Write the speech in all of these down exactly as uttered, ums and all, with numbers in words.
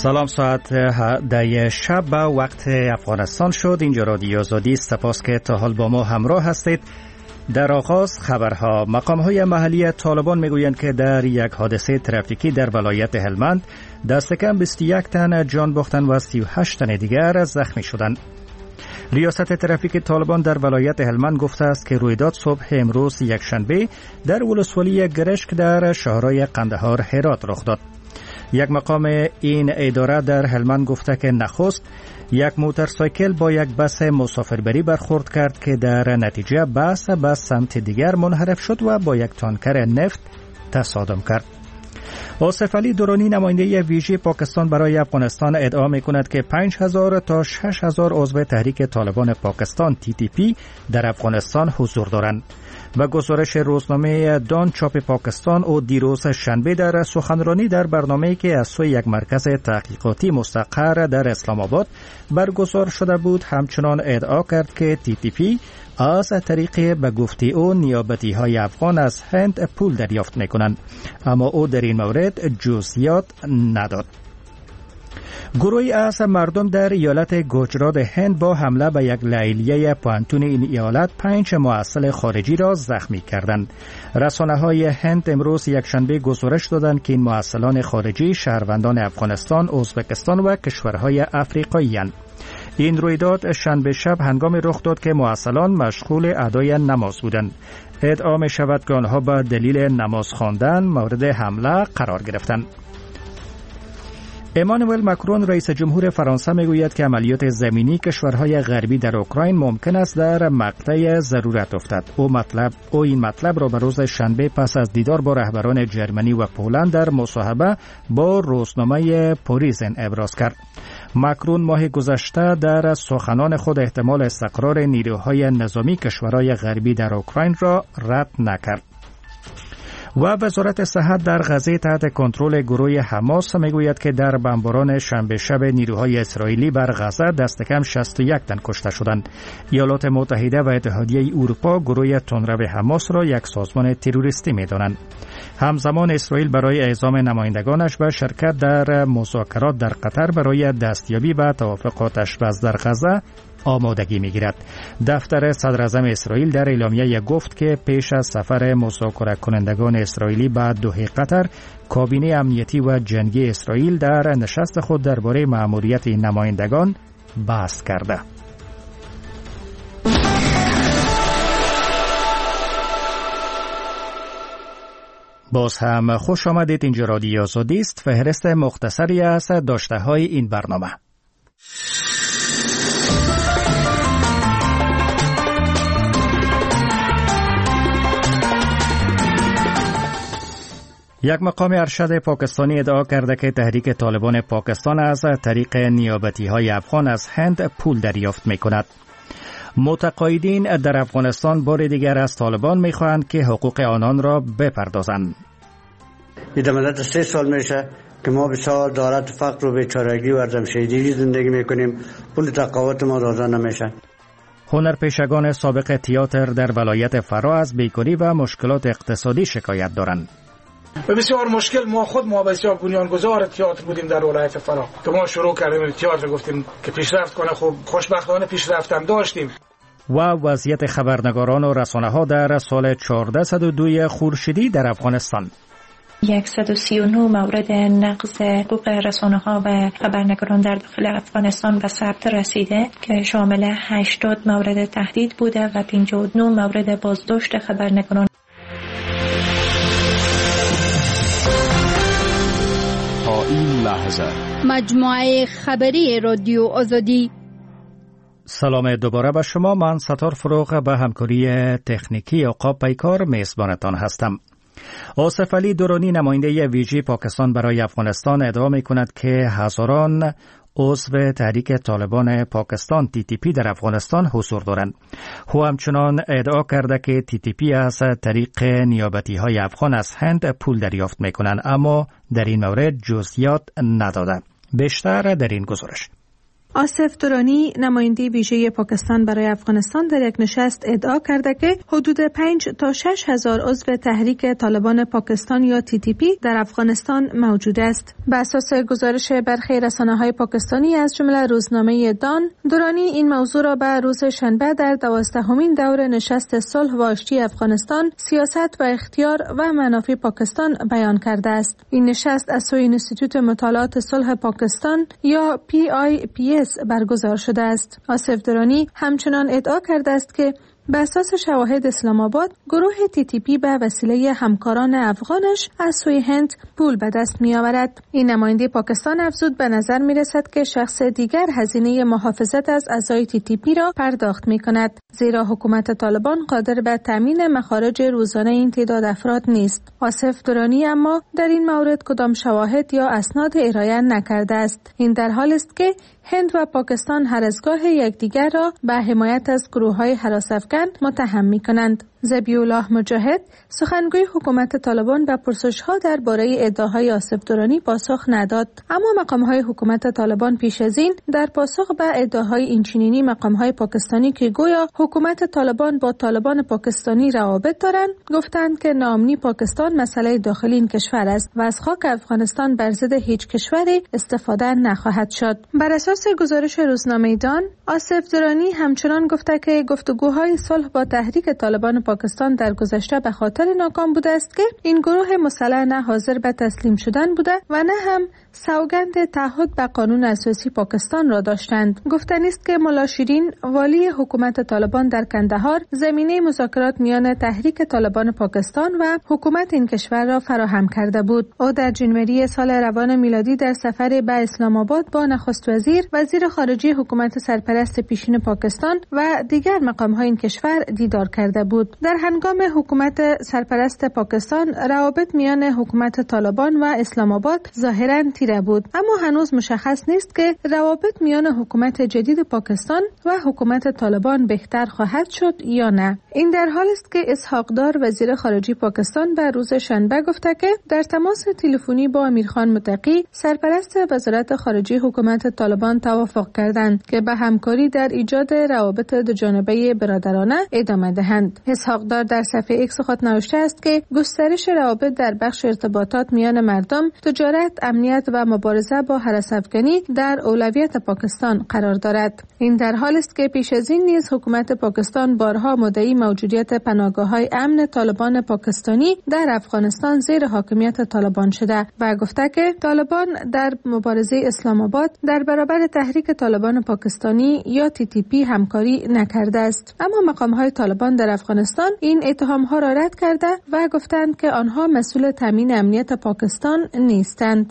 سلام، ساعت ده شب به وقت افغانستان شد. اینجا رادیو آزادی است. سپاس که تا حال با ما همراه هستید. در آغاز خبرها. مقام‌های محلی طالبان میگویند که در یک حادثه ترافیکی در ولایت هلمند دست کم بیست و یک تن جان باختند و سی و هشت تن دیگر زخمی شدند. ریاست ترافیک طالبان در ولایت هلمند گفته است که رویداد صبح امروز یکشنبه در ولسوالی گرشک در شهرهای قندهار هرات رخ داد. یک مقام این اداره در هلمند گفته که نخست یک موتورسایکل با یک بس مسافربری برخورد کرد که در نتیجه بس به سمت دیگر منحرف شد و با یک تانکر نفت تصادم کرد. آصف علی درانی نماینده ویژه پاکستان برای افغانستان ادعا می‌کند که پنج هزار تا شش هزار عضو تحریک طالبان پاکستان تی تی پی در افغانستان حضور دارند. و گزارش روزنامه دان چاپ پاکستان او دیروز شنبه در سخنرانی در برنامه‌ای که از سوی یک مرکز تحقیقاتی مستقر در اسلام آباد برگزار شده بود همچنان ادعا کرد که تی تی پی از طریق به گفته او نیابتی‌های افغان از هند پول دریافت می‌کنند، اما او در این مورد جزئیات نداد. گروهی از مردم در ایالت گجرات هند با حمله به یک لیلیه پوهنتون این ایالت پنج محصل خارجی را زخمی کردند. رسانه‌های هند امروز یکشنبه گزارش دادند که این محصلان خارجی شهروندان افغانستان، ازبکستان و کشورهای افریقایی اند. این رویداد شنبه شب هنگامی رخ داد که محصلان مشغول ادای نماز بودند. ادعا می شود که آنها به دلیل نماز خواندن مورد حمله قرار گرفتند. امانوئل مکرون رئیس جمهور فرانسه میگوید که عملیات زمینی کشورهای غربی در اوکراین ممکن است در مقطع ضرورت افتد. او مطلب او این مطلب را به روز شنبه پس از دیدار با رهبران جرمنی و پولند در مصاحبه با روزنامه پاریزن ابراز کرد. مکرون ماه گذشته در سخنان خود احتمال استقرار نیروهای نظامی کشورهای غربی در اوکراین را رد نکرد. و وزارت صحت در غزه تحت کنترل گروه حماس میگوید که در بمباران شنبه شب نیروهای اسرائیلی بر غزه دست کم شصت و یک تن کشته شدند. ایالات متحده و اتحادیه اروپا گروه تندرو حماس را یک سازمان تروریستی می‌دانند. همزمان اسرائیل برای اعزام نمایندگانش به شرکت در مذاکرات در قطر برای دستیابی به توافق آتش‌بس در غزه آمادگی می‌گیرد. دفتر صدر اعظم اسرائیل در اعلامیه گفت که پیش از سفر مذاکره کنندگان اسرائیلی به دوحه قطر، کابینه امنیتی و جنگی اسرائیل در نشست خود درباره مأموریت نمایندگان بحث کرده. باز هم خوش آمدید. اینجا رادیو آزادی است. فهرست مختصری از داشته‌های این برنامه. یک مقام ارشد پاکستانی ادعا کرده که تحریک طالبان پاکستان از طریق نیابتی‌های افغان از هند پول دریافت می‌کند. متقاعدین در افغانستان بار دیگر از طالبان می‌خواهند که حقوق آنان را بپردازند. این مدت سه سال میشه که ما بسیار دارد فقر و بیچارگی و ارزمشهیدگی زندگی می‌کنیم. پول تقاوت ما داده نمیشه. هنرپیشگان سابق تئاتر در ولایت فرا از بیکاری و مشکلات اقتصادی شکایت دارند. و بسیار مشکل ما خود ما بسیار بنیانگذار تئاتر بودیم در ولایت فرا که ما شروع کردیم تئاتر، گفتیم که پیشرفت کنه. خب خوشبختانه پیشرفت هم داشتیم. و وضعیت خبرنگاران و رسانه‌ها در سال چهارصد و دو خورشیدی در افغانستان. صد و سی و نه مورد نقض حقوق رسانه‌ها و خبرنگاران در داخل افغانستان به ثبت رسیده که شامل هشتاد مورد تهدید بوده و پنجاه و نه مورد بازداشت خبرنگاران. این لحظه مجموعه خبری رادیو آزادی. سلام دوباره به شما. من ستار فروغ به همکاری تکنیکی آقا پیکار میزبانتان هستم. آصف علی درانی نماینده ویژه پاکستان برای افغانستان ادعا می کند که هزاران عضو تحریک طالبان پاکستان تی تی پی در افغانستان حضور دارند. او همچنان ادعا کرده که تی تی پی از طریق نیابتی‌های افغان از هند پول دریافت می‌کنند، اما در این مورد جزئیات نداده. بیشتر در این گزارش. آصف درانی نماینده ویژه پاکستان برای افغانستان در یک نشست ادعا کرده که حدود پنج تا شش هزار عضو تحریک طالبان پاکستان یا تی تی پی در افغانستان موجود است. بر اساس گزارش برخی رسانه‌های پاکستانی از جمله روزنامه دان، درانی این موضوع را به روز شنبه در دوازدهمین دور نشست صلح و آشتی افغانستان، سیاست و اختیار و منافع پاکستان بیان کرده است. این نشست از سوی انستیتوت مطالعات صلح پاکستان یا پی آی پی اس برگزار شده است. آصف درانی همچنان ادعا کرده است که به اساس شواهد اسلام آباد، گروه تی تی پی به وسیله همکاران افغانش از سوی هند پول به دست می آورد. این نماینده پاکستان افزود به نظر می رسد که شخص دیگر هزینه محافظت از اعضای تی تی پی را پرداخت می کند، زیرا حکومت طالبان قادر به تامین مخارج روزانه این تعداد افراد نیست. آصف درانی اما در این مورد کدام شواهد یا اسناد ارائه نکرده است. این در حال است که هند و پاکستان هر از گاه یکدیگر را به حمایت از گروه‌های هراس‌افکن متهم می‌کنند. ذبیح‌الله مجاهد، سخنگوی حکومت طالبان، به پرسش‌ها درباره ادعاهای آصف درانی پاسخ نداد، اما مقام‌های حکومت طالبان پیش از این در پاسخ به ادعاهای اینچنینی مقام‌های پاکستانی که گویا حکومت طالبان با طالبان پاکستانی روابط دارند، گفتند که ناامنی پاکستان مسئله داخلی این کشور است و از خاک افغانستان بر ضد هیچ کشوری استفاده نخواهد شد. بر اساس گزارش روزنامه دان، آصف درانی همچنان گفته که گفتگوهای صلح با تحریک طالبان پاکستان در گذشته به خاطر ناکام بوده است که این گروه مسلح نه حاضر به تسلیم شدن بوده و نه هم سوگند تعهد به قانون اساسی پاکستان را داشتند. گفتنی است که ملا شیرین، والی حکومت طالبان در کندهار، زمینه مذاکرات میان تحریک طالبان پاکستان و حکومت این کشور را فراهم کرده بود. او در جنوری سال روان میلادی در سفر به اسلام آباد با نخست وزیر، وزیر خارجه حکومت سرپرست پیشین پاکستان و دیگر مقام‌های این کشور دیدار کرده بود. در هنگام حکومت سرپرست پاکستان، روابط میان حکومت طالبان و اسلام آباد ظاهراً تیره بود، اما هنوز مشخص نیست که روابط میان حکومت جدید پاکستان و حکومت طالبان بهتر خواهد شد یا نه. این در حال است که اسحاق دار، وزیر خارجه پاکستان، به روز شنبه گفته که در تماس تلفنی با امیرخان متقی، سرپرست وزارت خارجه حکومت طالبان، توافق کردند که به همکاری در ایجاد روابط دوجانبه برادرانه ادامه دهند. اسحاق دار در صفحه ایکس خود نوشته است که گسترش روابط در بخش ارتباطات میان مردم، تجارت، امنیت و مبارزه با هراس‌افکنی در اولویت پاکستان قرار دارد. این در حال است که پیش از این نیز حکومت پاکستان بارها مدعی موجودیت پناهگاه‌های امن طالبان پاکستانی در افغانستان زیر حاکمیت طالبان شده و گفته که طالبان در مبارزه اسلام آباد در برابر تحریک طالبان پاکستانی یا تی تی پی همکاری نکرده است. اما مقام‌های طالبان در افغانستان این اتهام‌ها را رد کرده و گفتند که آنها مسئول تامین امنیت پاکستان نیستند.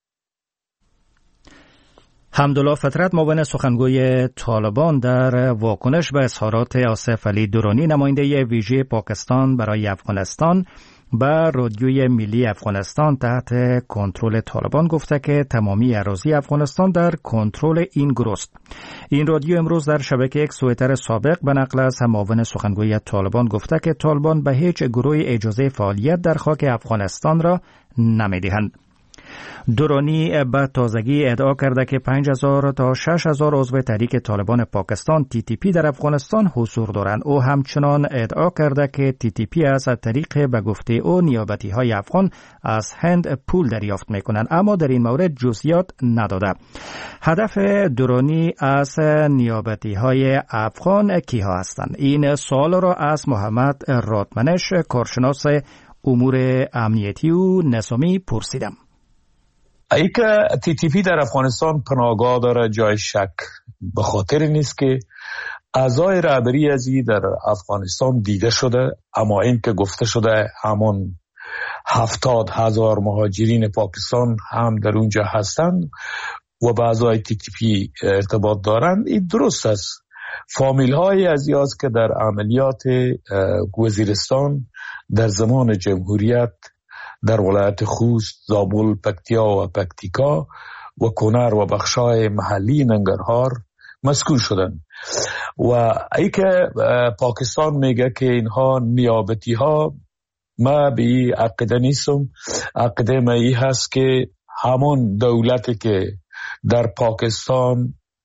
حمدالله فطرت، معاون سخنگوی طالبان، در واکنش به اظهارات آصف علی درانی، نماینده ویژه پاکستان برای افغانستان، به رادیوی ملی افغانستان تحت کنترل طالبان گفته که تمامی اراضی افغانستان در کنترل این گروه است. این رادیو امروز در شبکه یک توییتر سابق به نقل از معاون سخنگوی طالبان گفته که طالبان به هیچ گروهی اجازه فعالیت در خاک افغانستان را نمیدهند. درانی به تازگی ادعا کرده که پنج هزار تا شش هزار عضو تحریک طالبان پاکستان تی تی پی در افغانستان حضور دارند. او همچنان ادعا کرده که تی تی پی از طریق به گفته او نیابتی های افغان از هند پول دریافت می کنند، اما در این مورد جزئیات نداده. هدف درانی از نیابتی های افغان کیها هستند؟ این سوال را از محمد رادمنش، کارشناس امور امنیتی و نظامی، پرسیدم. ای که تی تی پی در افغانستان پناهگاه داره جای شک به خاطر نیست که اعضای رهبری ازی در افغانستان دیده شده، اما این که گفته شده همون هفتاد هزار مهاجرین پاکستان هم در اونجا هستند و با اعضای تی تی پی ارتباط دارند، این درست است. فامیل های ازی هست که در عملیات وزیرستان در زمان جمهوریت در ولایت خوست، زابل، پکتیا و پکتیکا و کنر و بخشای محلی ننگرهار مسکون شدن و ای که پاکستان میگه که اینها نیابتی ها، ما به این عقیده نیستم. عقیده ما ای هست که همون دولتی که در پاکستان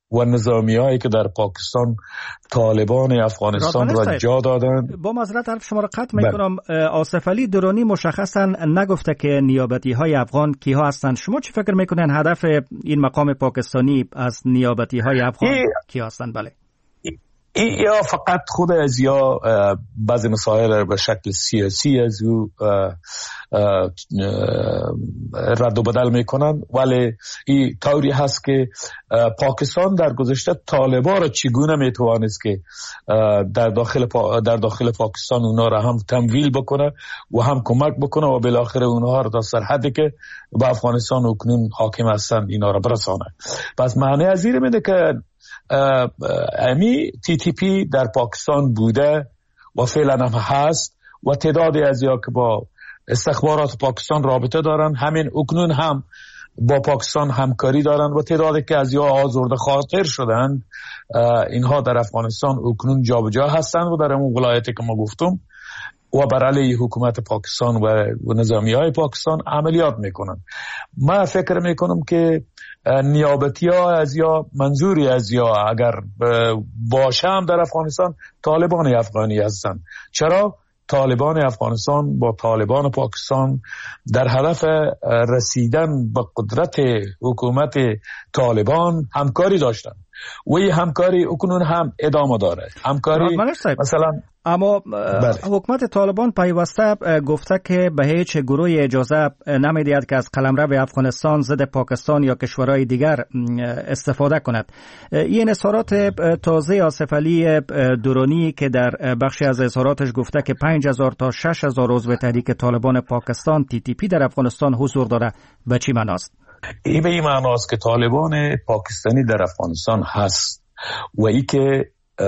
و نظامی هایی که در پاکستان طالبان افغانستان را جا دادن. با معذرت حرف شما را قطع میکنم. آصف علی درانی مشخصا نگفته که نیابتی های افغان کیها هستند. شما چی فکر میکنین هدف این مقام پاکستانی از نیابتی های افغان کیها هستند؟ بله یا فقط خود از یا بعضی مسائل به شکل سیاسی از او رد و بدل میکنن، ولی این طوری هست که پاکستان در گذشته طالبان را چگونه میتوانست که در داخل پا در داخل پاکستان اونا را هم تمویل بکنه و هم کمک بکنه و بالاخره اونها را تا سرحدی که به افغانستان اکنون حاکم هستند اینا را برسانه. پس معنی از این میده که امی تی تی پی در پاکستان بوده و فعلا هم هست و تعدادی از یا که با استخبارات پاکستان رابطه دارن، همین اکنون هم با پاکستان همکاری دارن و تعدادی که از یا آزرده خاطر شدن اینها در افغانستان اکنون جابجا هستن و در اون ولایتی که ما گفتم و بر علیه حکومت پاکستان و نظامی های پاکستان عملیات میکنن. من فکر میکنم که نیابتی ها از یا منظوری از یا اگر باشه هم در افغانستان طالبان افغانی هستن. چرا؟ طالبان افغانستان با طالبان پاکستان در هدف رسیدن به قدرت حکومت طالبان همکاری داشتن و این همکاری اکنون هم ادامه داره. همکاری مثلا اما حکومت طالبان پیوسته گفته که به هیچ گروه اجازه نمیدهد که از قلمرو افغانستان ضد پاکستان یا کشورهای دیگر استفاده کند. این اظهارات تازه آصف علی درانی که در بخشی از اظهاراتش گفته که پنج هزار تا شش هزار عضو تحریک طالبان پاکستان تی تی پی در افغانستان حضور داره، به چی معناست؟ این به این معناست که طالبان پاکستانی در افغانستان هست و ای که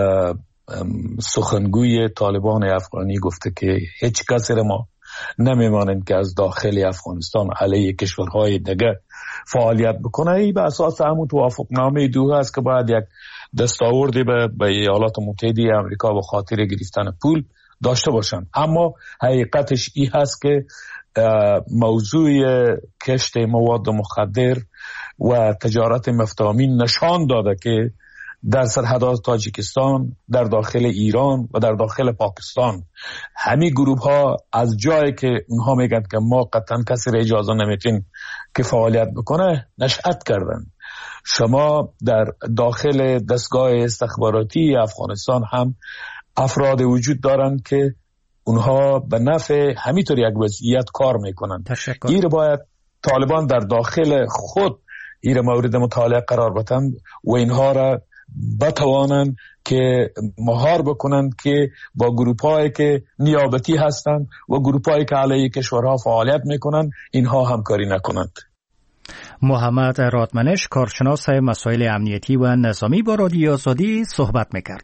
سخنگوی طالبان افغانی گفته که هیچ کسی ما نمیمانند که از داخل افغانستان علیه کشورهای دیگر فعالیت بکنه. ای به اساس همون توافقنامه دو هست که باید یک دستاوردی به, به ایالات متحده آمریکا به خاطر گرفتن پول داشته باشند. اما حقیقتش ای هست که موضوع کشت مواد مخدر و تجارت مفتامین نشان داده که در سرحدات تاجیکستان، در داخل ایران و در داخل پاکستان همین گروه ها از جایی که اونها میگن که ما قطعا کسی را اجازه نمیتین که فعالیت بکنه نشأت کردن. شما در داخل دستگاه استخباراتی افغانستان هم افراد وجود دارند که اونها به نفع همینطور یک وضعیت کار میکنن. این باید طالبان در داخل خود این مورد مطالعه قرار بدن و اینها را بتوانند که مهار بکنند که با گروپایی که نیابتی هستند و گروپایی که علیه کشورها فعالیت میکنند اینها همکاری نکنند. محمد رادمنش کارشناس مسائل امنیتی و نظامی با رادیو آزادی صحبت میکرد.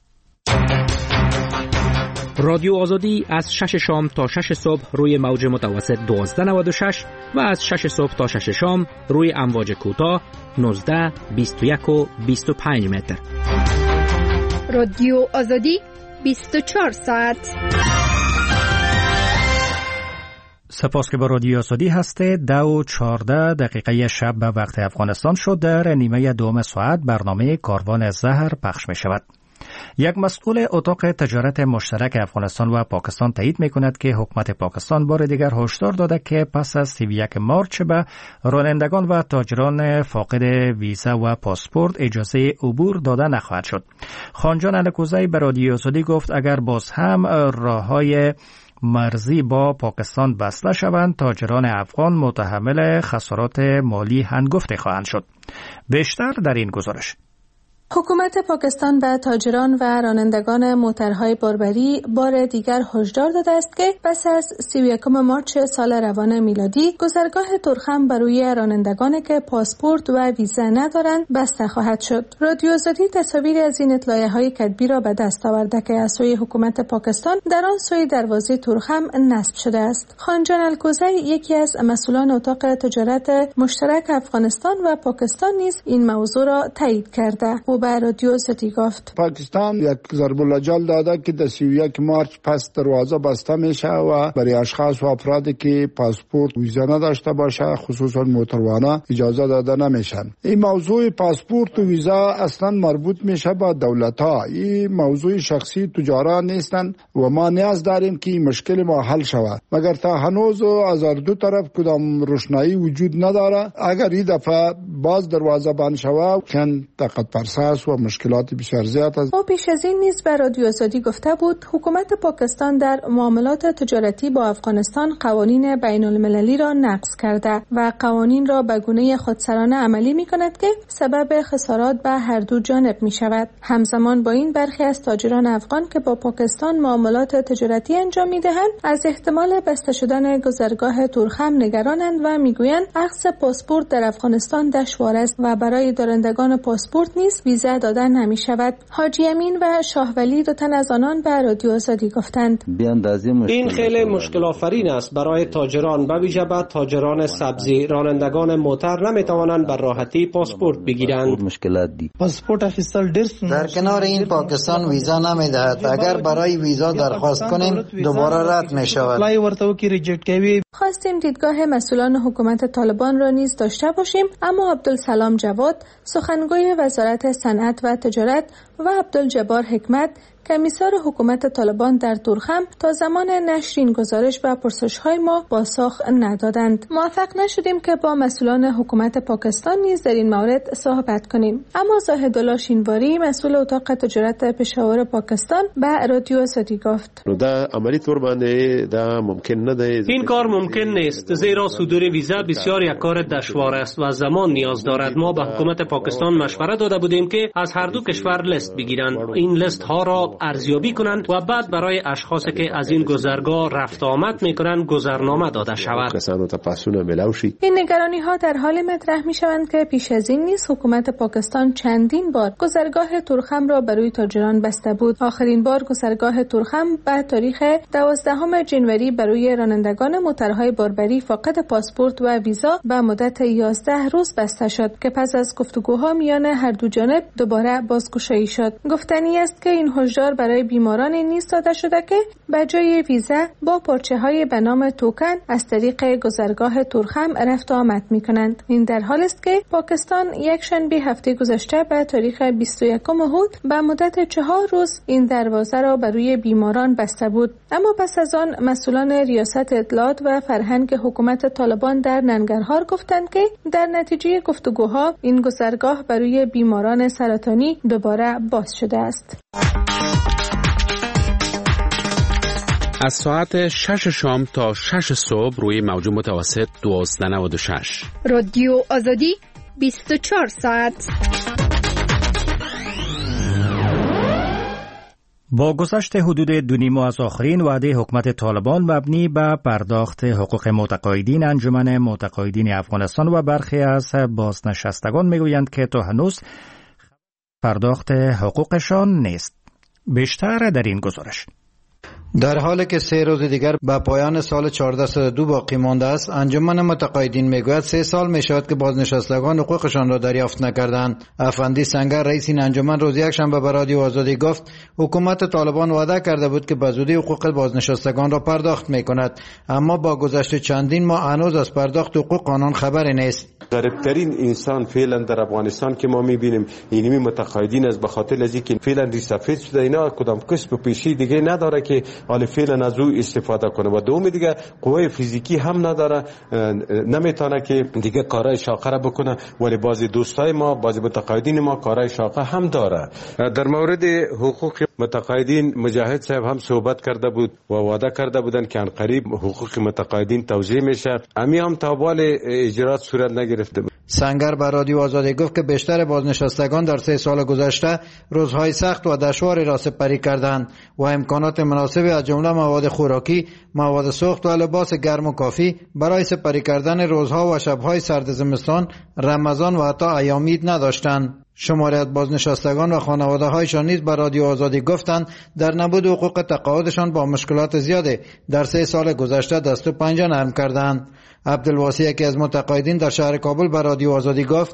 رادیو آزادی از شش شام تا شش صبح روی موج متوسط دوازده نود و شش و از شش صبح تا شش شام روی امواج کوتاه نوزده، بیست و یک و بیست و پنج متر. رادیو آزادی بیست و چهار ساعت. سپاس که با رادیو آزادی هسته. دو و چارده دقیقه شب به وقت افغانستان شد. در نیمه دوم ساعت برنامه کاروان زهر پخش می شود. یک مسئول اتاق تجارت مشترک افغانستان و پاکستان تایید می‌کند که حکومت پاکستان بار دیگر هشدار داده که پس از سی و یک مارچ به رانندگان و تاجران فاقد ویزا و پاسپورت اجازه عبور داده نخواهد شد. خانجان الکوزی به رادیو آزادی گفت اگر باز هم راه‌های مرزی با پاکستان بسته شوند تاجران افغان متحمل خسارات مالی هنگفته خواهند شد. بیشتر در این گزارش. حکومت پاکستان به تاجران و رانندگان موترهای باربری بار دیگر هشدار داده است که پس از سی و یکم مارچ سال روان میلادی گذرگاه ترخم بر روی رانندگان که پاسپورت و ویزا ندارند بسته خواهد شد. رادیو آزادی تصاویری از این اطلاعیه‌های کتبی را به دست آورده که از سوی حکومت پاکستان در آن سوی دروازه ترخم نصب شده است. خانجان الکوزی یکی از مسئولان اتاق تجارت مشترک افغانستان و پاکستان نیز این موضوع را تایید کرده و به رادیو آزادی گفت. پاکستان یک ضرب العجل داده که در سی و یک مارچ پس دروازه بسته میشه و برای اشخاص و افرادی که پاسپورت ویزا نداشته باشه خصوصا موتروانه اجازه داده نمیشن. این موضوع پاسپورت و ویزا اصلا مربوط میشه با دولت ها. این موضوع شخصی تجارا نیستن و ما نیاز داریم که مشکل ما حل شود. مگر تا هنوز از هر دو طرف کدام روشنایی وجود نداره. اگر این دفعه باز دروازه بند شود کن طاقت فرساست و مشکلات بسیار زیاد است. او پیش از این نیز به رادیو آزادی گفته بود حکومت پاکستان در معاملات تجارتی با افغانستان قوانین بین المللی را نقض کرده و قوانین را به گونه خودسرانه عملی می کند که سبب خسارات به هر دو جانب می شود. همزمان با این برخی از تاجران افغان که با پاکستان معاملات تجارتی انجام می دهند از احتمال بسته شدن گذرگاه تورخم نگرانند و می گویند اخذ پاسپورت در افغانستان دشوار است و برای دارندگان پاسپورت نیز ویزا دادن نمی شود. حاجی امین و شاهولی دو تن از آنان به رادیو آزادی گفتند این خیلی مشکل آفرین است برای تاجران، به ویژه به تاجران سبزی. رانندگان موتر نمی توانند به راحتی پاسپورت بگیرند. پاسپورت اخیستل ډیر در کنار این پاکستان ویزا نمی دهد. اگر برای ویزا درخواست کنیم دوباره رد می شود. خواستیم دیدگاه مسئولان حکومت طالبان را نیز داشته باشیم، اما عبدالسلام جواد سخنگوی وزارت صنعت و تجارت و عبدالجبار حکمت کمیسر حکومت طالبان در تورخم تا زمان نشر این گزارش و پرسش‌های ما پاسخ ندادند. موفق نشدیم که با مسئولان حکومت پاکستان نیز در این مورد صحبت کنیم. اما زاهدالله شینواری مسئول اتاق تجارت پشاور پاکستان به رادیو آزادی گفت دا عملی طور باندې دا ممکن نه ده. این کار ممکن نیست زیرا صدور ویزا بسیار یک کار دشوار است و زمان نیاز دارد. ما به حکومت پاکستان مشوره داده بودیم که از هر دو کشور لیست بگیرند، این لیست ها را ارزیابی کنند و بعد برای اشخاصی که از این گذرگاه رفت آمد میکنند گذرنامه داده شود. این نگرانی ها در حال مطرح می شوند که پیش از این نیز حکومت پاکستان چندین بار گذرگاه تورخم را برای تاجران بسته بود. آخرین بار گذرگاه تورخم به تاریخ دوازدهم جنوری برای رانندگان موترهای باربری فاقد پاسپورت و ویزا به مدت یازده روز بسته شد که پس از گفتگوها میان هر دو جانب دوباره بازگشایی شد. گفتنی است که این هشدار برای بیماران نیز داده شده که به جای ویزا با پارچه‌های به نام توکن از طریق گذرگاه تورخم رفت و آمد می‌کنند. این در حالی است که پاکستان یک شنبه هفته گذشته به تاریخ بیست و یکم هود به مدت چهار روز این دروازه را برای بیماران بسته بود. اما پس از آن مسئولان ریاست اطلاعات و فرهنگ حکومت طالبان در ننگرهار گفتند که در نتیجه گفتگوها این گذرگاه برای بیماران سرطانی دوباره باز شده است. از ساعت شش شام تا شش صبح روی موج متوسط دوازده نود و شش. رادیو آزادی بیست و چهار ساعت. با گذشت حدود دو نیم ماه از آخرین وعده حکومت طالبان مبنی به پرداخت حقوق متقاعدین، انجمن متقاعدین افغانستان و برخی از بازنشستگان میگویند که تا هنوز پرداخت حقوقشان نیست. بیشتر در این گزارش. در حالی که سه روز دیگر به پایان سال چهارده صد و دو باقی مانده است، انجمن متقاعدین میگوید سه سال می شود که بازنشستگان حقوقشان را دریافت نکردند. افندی سنگر رئیس این انجمن روز یکشنبه به رادیو آزادی گفت حکومت طالبان وعده کرده بود که به زودی حقوق بازنشستگان را پرداخت می کند، اما با گذشت چندین ماه هنوز از پرداخت حقوق آنان خبری نیست. غریبترین انسان فعلا در افغانستان که ما میبینیم اینمی متقاعدین از به خاطر از اینکه فعلا ریسافید شده، اینا کدام کسب و پیشی دیگه نداره که حالا فعلا از او استفاده کنه و دوم دیگه قوه فیزیکی هم نداره، نمیتونه که دیگه کارهای شاقه را بکنه. ولی بعضی دوستای ما، بعضی متقاعدین ما کارهای شاقه هم داره. در مورد حقوق متقاعدین مجاهد صاحب هم صحبت کرده بود و وعده کرده بودن که ان قریب حقوق متقاعدین توزیع میشه. امی هم تا حال اجرات صورت نگرفته. سنگر به رادیو آزادی گفت که بیشتر بازنشستگان در سه سال گذشته روزهای سخت و دشواری را سپری کردند و امکانات مناسب از جمله مواد خوراکی، مواد سوخت و لباس گرم و کافی برای سپری کردن روزها و شبهای سرد زمستان، رمضان و حتی ایام عید نداشتند. شماری از بازنشستگان و خانواده‌هایشان نیز به رادیو آزادی گفتند در نبود حقوق تقاعدشان با مشکلات زیادی در سه سال گذشته دست و پنجه نرم کردند. عبدالواسی یکی از متقاعدین در شهر کابل به رادیو آزادی گفت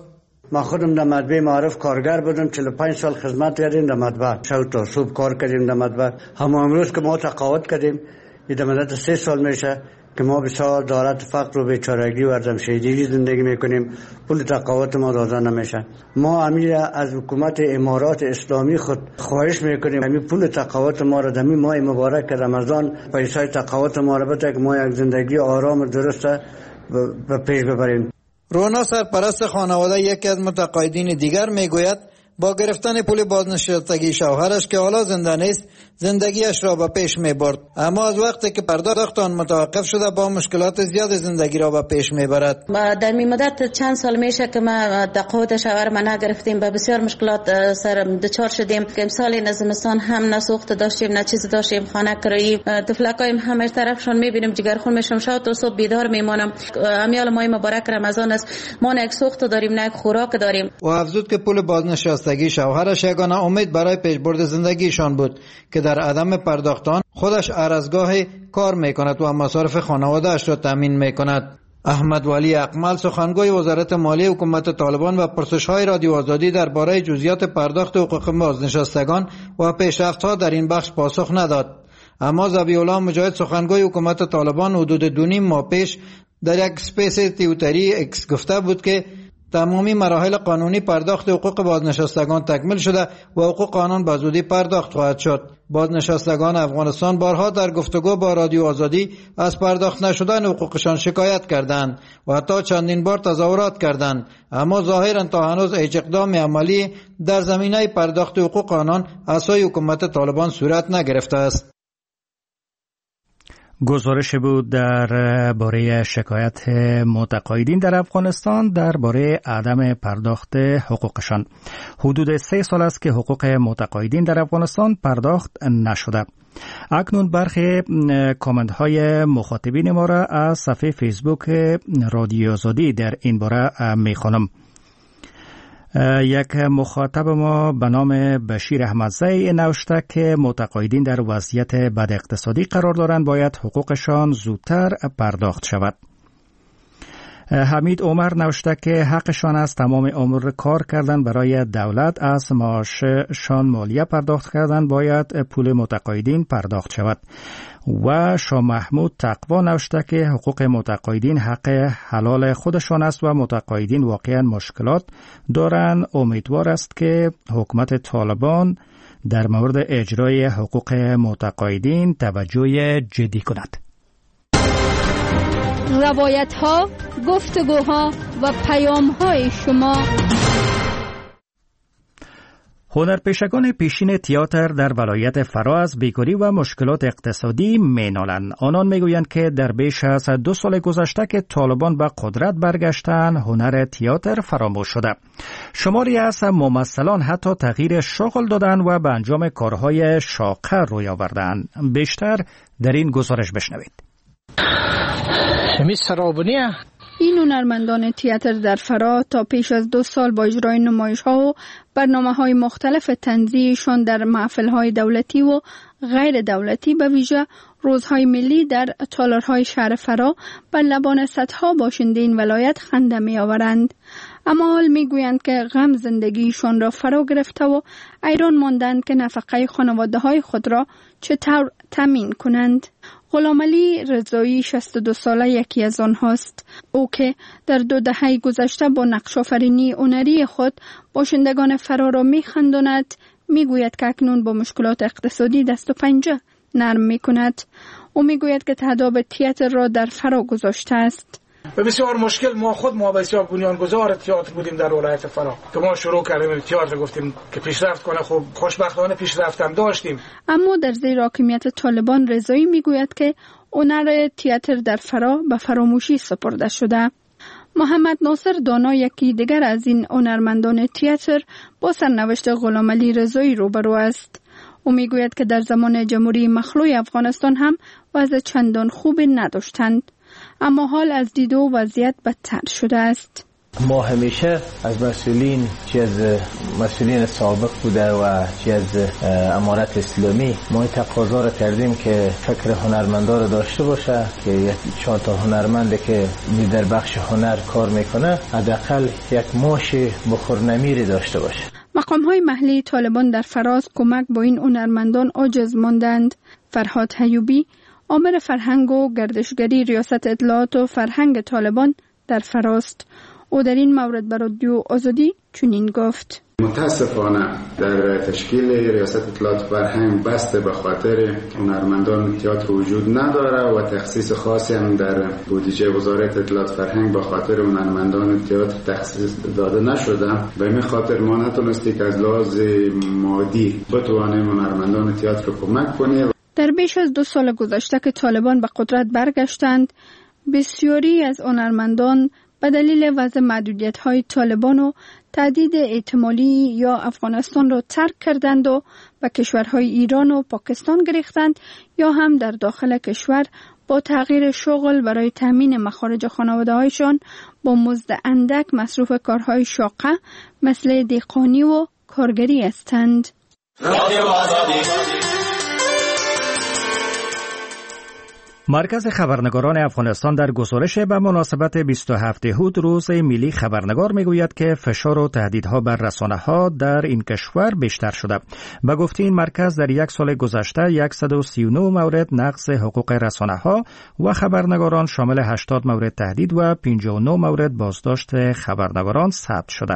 ما خودم در مطبع معارف کارگر بودم، چهل و پنج سال خدمت کردیم در مطبع، شب تا صبح کار کردیم در مطبع. همون امروز که ما تقاعد کردیم، این در مدت سه سال میشه که ما بسیار دارت فقر و بیچارگی و عدم شیدگی زندگی میکنیم. پول تقاعد ما داده نمیشه. ما امیر از حکومت امارات اسلامی خود خواهش میکنیم همین پول تقاعد ما را در ماه مبارک رمضان پیسای تقاعد ما را بده که ما یک زندگی آرام و درست به پیش ببریم. رونا سرپرست خانواده یکی از متقاعدین دیگر میگوید با گرفتن پول بازنشستگی شوهرش که حالا زنده نیست زندگیش را به پیش می برد، اما از وقتی که پرداخت آن متوقف شده با مشکلات زیاد زندگی را به پیش می برد. در می مدت چند سال میشه که ما تقاعد شوهر ما نگرفتیم، به بسیار مشکلات سر دچار شدیم که امسال نزمستان هم نه سوخت داشتیم نه چیز داشتیم، خانه کرایی، طفلکایم همه طرفشون میبینیم جگرخون میشم، شب تا صبح بیدار میمانم. امیال ماه مبارک رمضان است، ما نه یک سوخت داریم نه یک خوراک داریم. و افزود که پول بازنشستگی شوهرش یگانه امید برای پیشبرد زندگیشان بود که در عدم پرداختن خودش ارزگاه کار میکند و مصارف خانواده‌اش را تامین میکند. احمد ولی اقمل سخنگوی وزارت مالی حکومت طالبان و پرسش‌های رادیو آزادی درباره جزئیات پرداخت حقوق بازنشستگان و پیشرفت‌ها در این بخش پاسخ نداد، اما ذبیح الله مجاهد سخنگوی حکومت طالبان حدود دو نیم ماه پیش در یک اسپیس توییتری اکس گفته بود که تمامی مراحل قانونی پرداخت حقوق بازنشستگان تکمیل شده و حقوق آنان به زودی پرداخت خواهد شد. بازنشستگان افغانستان بارها در گفتگو با رادیو آزادی از پرداخت نشدن حقوقشان شکایت کردند و حتی چندین بار تظاهرات کردند، اما ظاهرا تا هنوز هیچ اقدام عملی در زمینه پرداخت حقوق آنان از سوی حکومت طالبان صورت نگرفته است. گزارش بود در باره شکایت متقاعدین در افغانستان درباره عدم پرداخت حقوقشان. حدود سه سال است که حقوق متقاعدین در افغانستان پرداخت نشده. اکنون برخی کامنت های مخاطبین ما را از صفحه فیسبوک رادیو آزادی در این باره میخوانم. یک مخاطب ما به نام بشیر احمدزی نوشته که متقاعدین در وضعیت بد اقتصادی قرار دارند، باید حقوقشان زودتر پرداخت شود. حمید عمر نوشته که حقشان است تمام عمر کار کردن برای دولت، از معاششان مالیه پرداخت کردن، باید پول متقاعدین پرداخت شود. و شاه محمود تقوا نوشته که حقوق متقاعدین حق حلال خودشان است و متقاعدین واقعا مشکلات دارند. امیدوار است که حکومت طالبان در مورد اجرای حقوق متقاعدین توجه جدی کند. روایت ها، گفتگوها و پیام های شما. هنرپیشگان پیشین تئاتر در ولایت فرا از بیکاری و مشکلات اقتصادی مینالند. آنان میگویند که در بیش از دو سال گذشته که طالبان به قدرت برگشتند، هنر تئاتر فراموش شده. شماری از ممثلان حتی تغییر شغل دادند و به انجام کارهای شاقه روی آوردند. بیشتر در این گزارش بشنوید. این هنرمندان تئاتر در فرا تا پیش از دو سال با اجرای نمایش‌ها و برنامه‌های مختلف طنزیشان در محفل‌های دولتی و غیر دولتی به ویژه روزهای ملی در تالارهای شهر فرا بر لبان صدها باشنده این ولایت خنده می‌آورند. اما حال می‌گویند که غم زندگیشان را فرا گرفته و ایران ماندند که نفقه خانواده‌های خود را چطور تامین کنند. غلامعلی رضایی شصت و دو ساله یکی از آنهاست. او که در دو دهه گذشته با نقش آفرینی هنری خود باشندگان فرا را می‌خنداند، می‌گوید که اکنون با مشکلات اقتصادی دست و پنجه نرم می‌کند. او می‌گوید که تهداب تئاتر را در فرا گذاشته است. و بسیار مشکل ما خود ما بسیار بنیانگذار تئاتر بودیم در ولایت فرا که ما شروع کردیم تئاتر، گفتیم که پیشرفت کنه. خب خوشبختانه پیشرفت هم داشتیم. اما در زیر حاکمیت طالبان رضایی میگوید که هنر تئاتر در فرا به فراموشی سپرده شده. محمد ناصر دانا یکی دیگر از این هنرمندان تئاتر با سرنوشت غلامعلی رضایی روبرو است. او میگوید که در زمان جمهوری مخلوع افغانستان هم وضع چندان خوبی نداشتند، اما حال از دیدو وضعیت بدتر شده است. ما همیشه از مسئولین چی از مسئولین سابق بوده و چی از امارت اسلامی ما تقاضا را کردیم که فکر هنرمندا را داشته باشه که یک چهار تا هنرمنده که در بخش هنر کار میکنه حداقل یک معاش بخورنمیری داشته باشه. مقام‌های محلی طالبان در فراز کمک با این هنرمندان عاجز ماندند. فرهاد حیوبی، آمر فرهنگ و گردشگری ریاست اطلاعات و فرهنگ طالبان در فراست. او در این مورد به رادیو آزادی چنین گفت: متاسفانه در تشکیل ریاست اطلاعات فرهنگ بسته به خاطر هنرمندان تئاتر وجود نداره و تخصیص خاصی هم در بودجه وزارت اطلاعات فرهنگ به خاطر هنرمندان تئاتر تخصیص داده نشده. به این خاطر ما نتونستی که از لحاظ مادی بتوانیم هنرمندان تئاتر کمک کنیم. در بیش از دو سال گذشته که طالبان به قدرت برگشتند، بسیاری از هنرمندان به دلیل وضع محدودیت‌های طالبان و تهدید احتمالی یا افغانستان را ترک کردند و به کشورهای ایران و پاکستان گریختند یا هم در داخل کشور با تغییر شغل برای تامین مخارج خانواده‌هایشان با مزد اندک مصروف کارهای شاقه مثل دهقانی و کارگری هستند. مرکز خبرنگاران افغانستان در گزارش به مناسبت بیست و هفتم هود روز ملی خبرنگار میگوید که فشار و تهدیدها بر رسانه‌ها در این کشور بیشتر شده. به گفته این مرکز در یک سال گذشته صد و سی و نه مورد نقض حقوق رسانه‌ها و خبرنگاران شامل هشتاد مورد تهدید و پنجاه و نه مورد بازداشت خبرنگاران ثبت شده.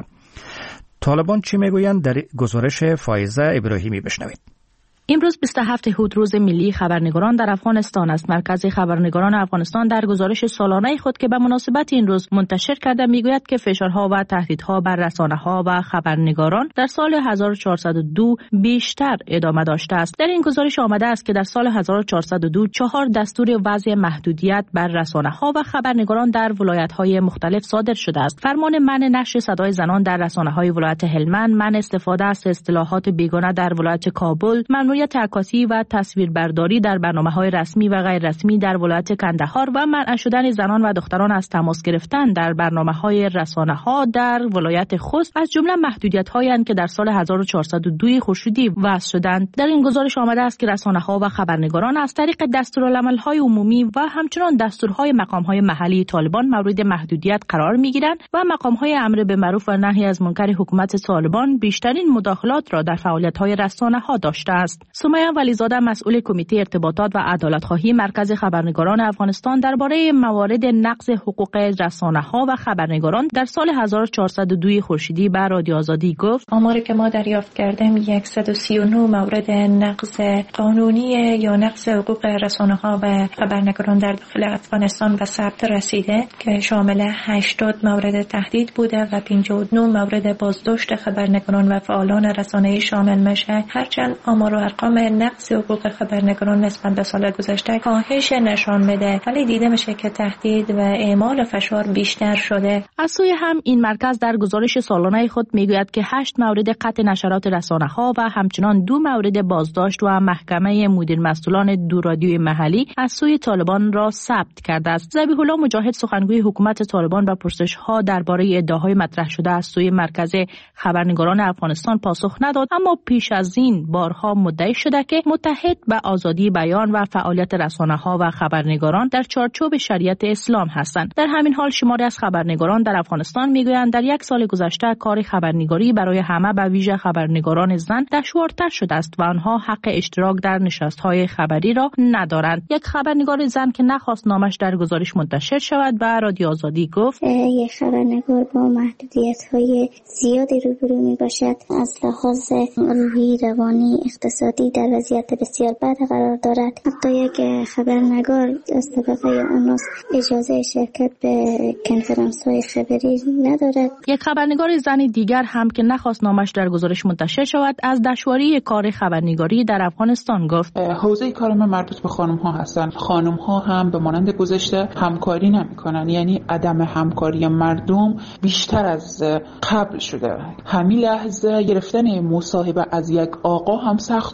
طالبان چی میگویند در گزارش فایزه ابراهیمی بشنوید. امروز بیست و هفتم هود روز ملی خبرنگاران در افغانستان است. مرکز خبرنگاران افغانستان در گزارش سالانه خود که به مناسبت این روز منتشر کرده میگوید که فشارها و تهدیدها بر رسانه‌ها و خبرنگاران در سال هزار و چهارصد و دو بیشتر ادامه داشته است. در این گزارش آمده است که در سال هزار و چهارصد و دو چهار دستور وضع محدودیت بر رسانه‌ها و خبرنگاران در ولایت‌های مختلف صادر شده است. فرمان منع نشر صدای زنان در رسانه‌های ولایت هلمند، منع استفاده از اصطلاحات بیگانه در ولایت کابل، ممنوعیت عکاسی و تصویربرداری در برنامه‌های رسمی و غیر رسمی در ولایت کندهار و منع شدن زنان و دختران از تماس گرفتن در برنامه‌های رسانه‌ها در ولایت خوست از جمله محدودیت‌هایی اند که در سال هزار و چهارصد و دو خورشیدی وضع شدند. در این گزارش آمده است که رسانه‌ها و خبرنگاران از طریق دستورالعمل‌های عمومی و همچنین دستورهای مقام‌های محلی طالبان مورد محدودیت قرار می‌گیرند و مقام‌های امر به معروف و نهی از منکر حکومت طالبان بیشترین مداخلات را در فعالیت‌های رسانه‌ها داشته است. سمیه ولیزاده مسئول کمیته ارتباطات و عدالت‌خواهی مرکز خبرنگاران افغانستان درباره موارد نقض حقوق رسانه‌ها و خبرنگاران در سال هزار و چهارصد و دو خورشیدی به رادیو آزادی گفت: آماری که ما دریافت کردیم صد و سی و نه مورد نقض قانونی یا نقض حقوق رسانه‌ها و خبرنگاران در داخل افغانستان به ثبت رسیده که شامل هشتاد مورد تهدید بوده و پنجاه و نه مورد بازداشت خبرنگاران و فعالان رسانه‌ای شامل میشه. هرچند آمار و ارقام نقض حقوق خبرنگاران نسبت به سال گذشته کاهش نشان میده، ولی دیده میشه که تهدید و اعمال فشار بیشتر شده. از سوی هم این مرکز در گزارش سالانه خود میگوید که هشت مورد قطع نشرات رسانه‌ها و همچنان دو مورد بازداشت و محکمه مدیر مسئولان دو رادیوی محلی از سوی طالبان را ثبت کرده است. ذبیح الله مجاهد سخنگوی حکومت طالبان به پرسش‌ها درباره ادعاهای مطرح شده از سوی مرکز خبرنگاران افغانستان پاسخ نداد، اما پیش از این بارها مدعی شده که متحد به آزادی بیان و فعالیت رسانه‌ها و خبرنگاران در چارچوب شریعت اسلام هستند. در همین حال شماری از خبرنگاران در افغانستان میگویند در یک سال گذشته کار خبرنگاری برای همه به ویژه خبرنگاران زن دشوارتر شده است و آنها حق اشتراک در نشست‌های خبری را ندارند. یک خبرنگار زن که نخواست نامش در گزارش منتشر شود به رادیو آزادی گفت: یک خبرنگار با محدودیت‌های زیادی روبرو میباشد، از لحاظ روحی، روانی، اقتصادی در وضعیت بسیار بد قرار دارد. حتی یک خبرنگار از طبقه اوناس اجازه شرکت به کنفرانس‌های خبری ندارد. یک خبرنگار زن دیگر هم که نخواست نامش در گزارش منتشر شود از دشواری کار خبرنگاری در افغانستان گفت: حوزه کار من مربوط به خانم‌ها هستند. خانم‌ها هم به مانند گذشته همکاری نمی‌کنند، یعنی عدم همکاری مردم بیشتر از قبل شده. همین لحظه گرفتن مصاحبه از یک آقا هم سخت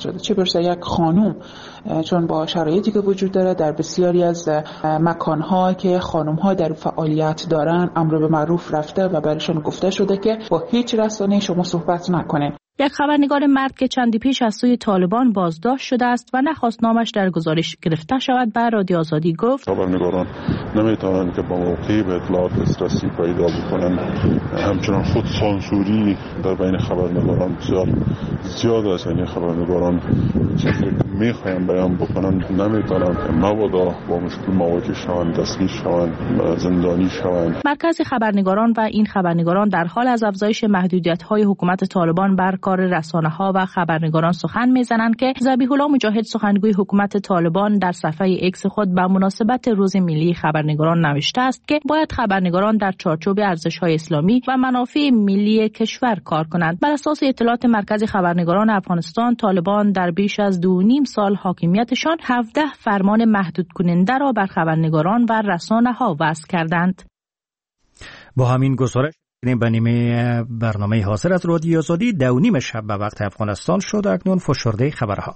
شده، چه برسه یک خانم، چون با شرایطی که وجود داره در بسیاری از مکان‌ها که خانم‌ها در فعالیت دارن امر به معروف رفته و برایشان گفته شده که با هیچ رسانه‌ای شما صحبت نکنید. یک خبرنگار مرد که چندی پیش از سوی طالبان بازداشت شده است و نخواست نامش در گزارش گرفته شود به رادیو آزادی گفت خبرنگاران نمیتوانند که با موقعی به اطلاعات دسترسی پیدا بکنند. همچنان خود سانسوری در بین خبرنگاران بسیار زیاد است. یعنی خبرنگاران چیزی که میخوایم بیان بکنند نمیتوانند، مبادا با مشکل مواجه شوند، دستگیر شوند، زندانی شوند. مرکز خبرنگاران و این خبرنگاران در حال از افزایش محدودیت‌های حکومت طالبان بر کار رسانه‌ها و خبرنگاران سخن می‌زنند که ذبیح الله مجاهد سخنگوی حکومت طالبان در صفحه ایکس خود به مناسبت روز ملی خبرنگاران نوشته است که باید خبرنگاران در چارچوب ارزش‌های اسلامی و منافع ملی کشور کار کنند. بر اساس اطلاعات مرکز خبرنگاران افغانستان، طالبان در بیش از دو و نیم سال حاکمیتشان هفده فرمان محدود کننده را بر خبرنگاران و رسانه‌ها وضع کردند. با همین گزارش به نیمه برنامه حاضر از رادیو آزادی دو نیم شب به وقت افغانستان شد. اکنون فشرده خبرها.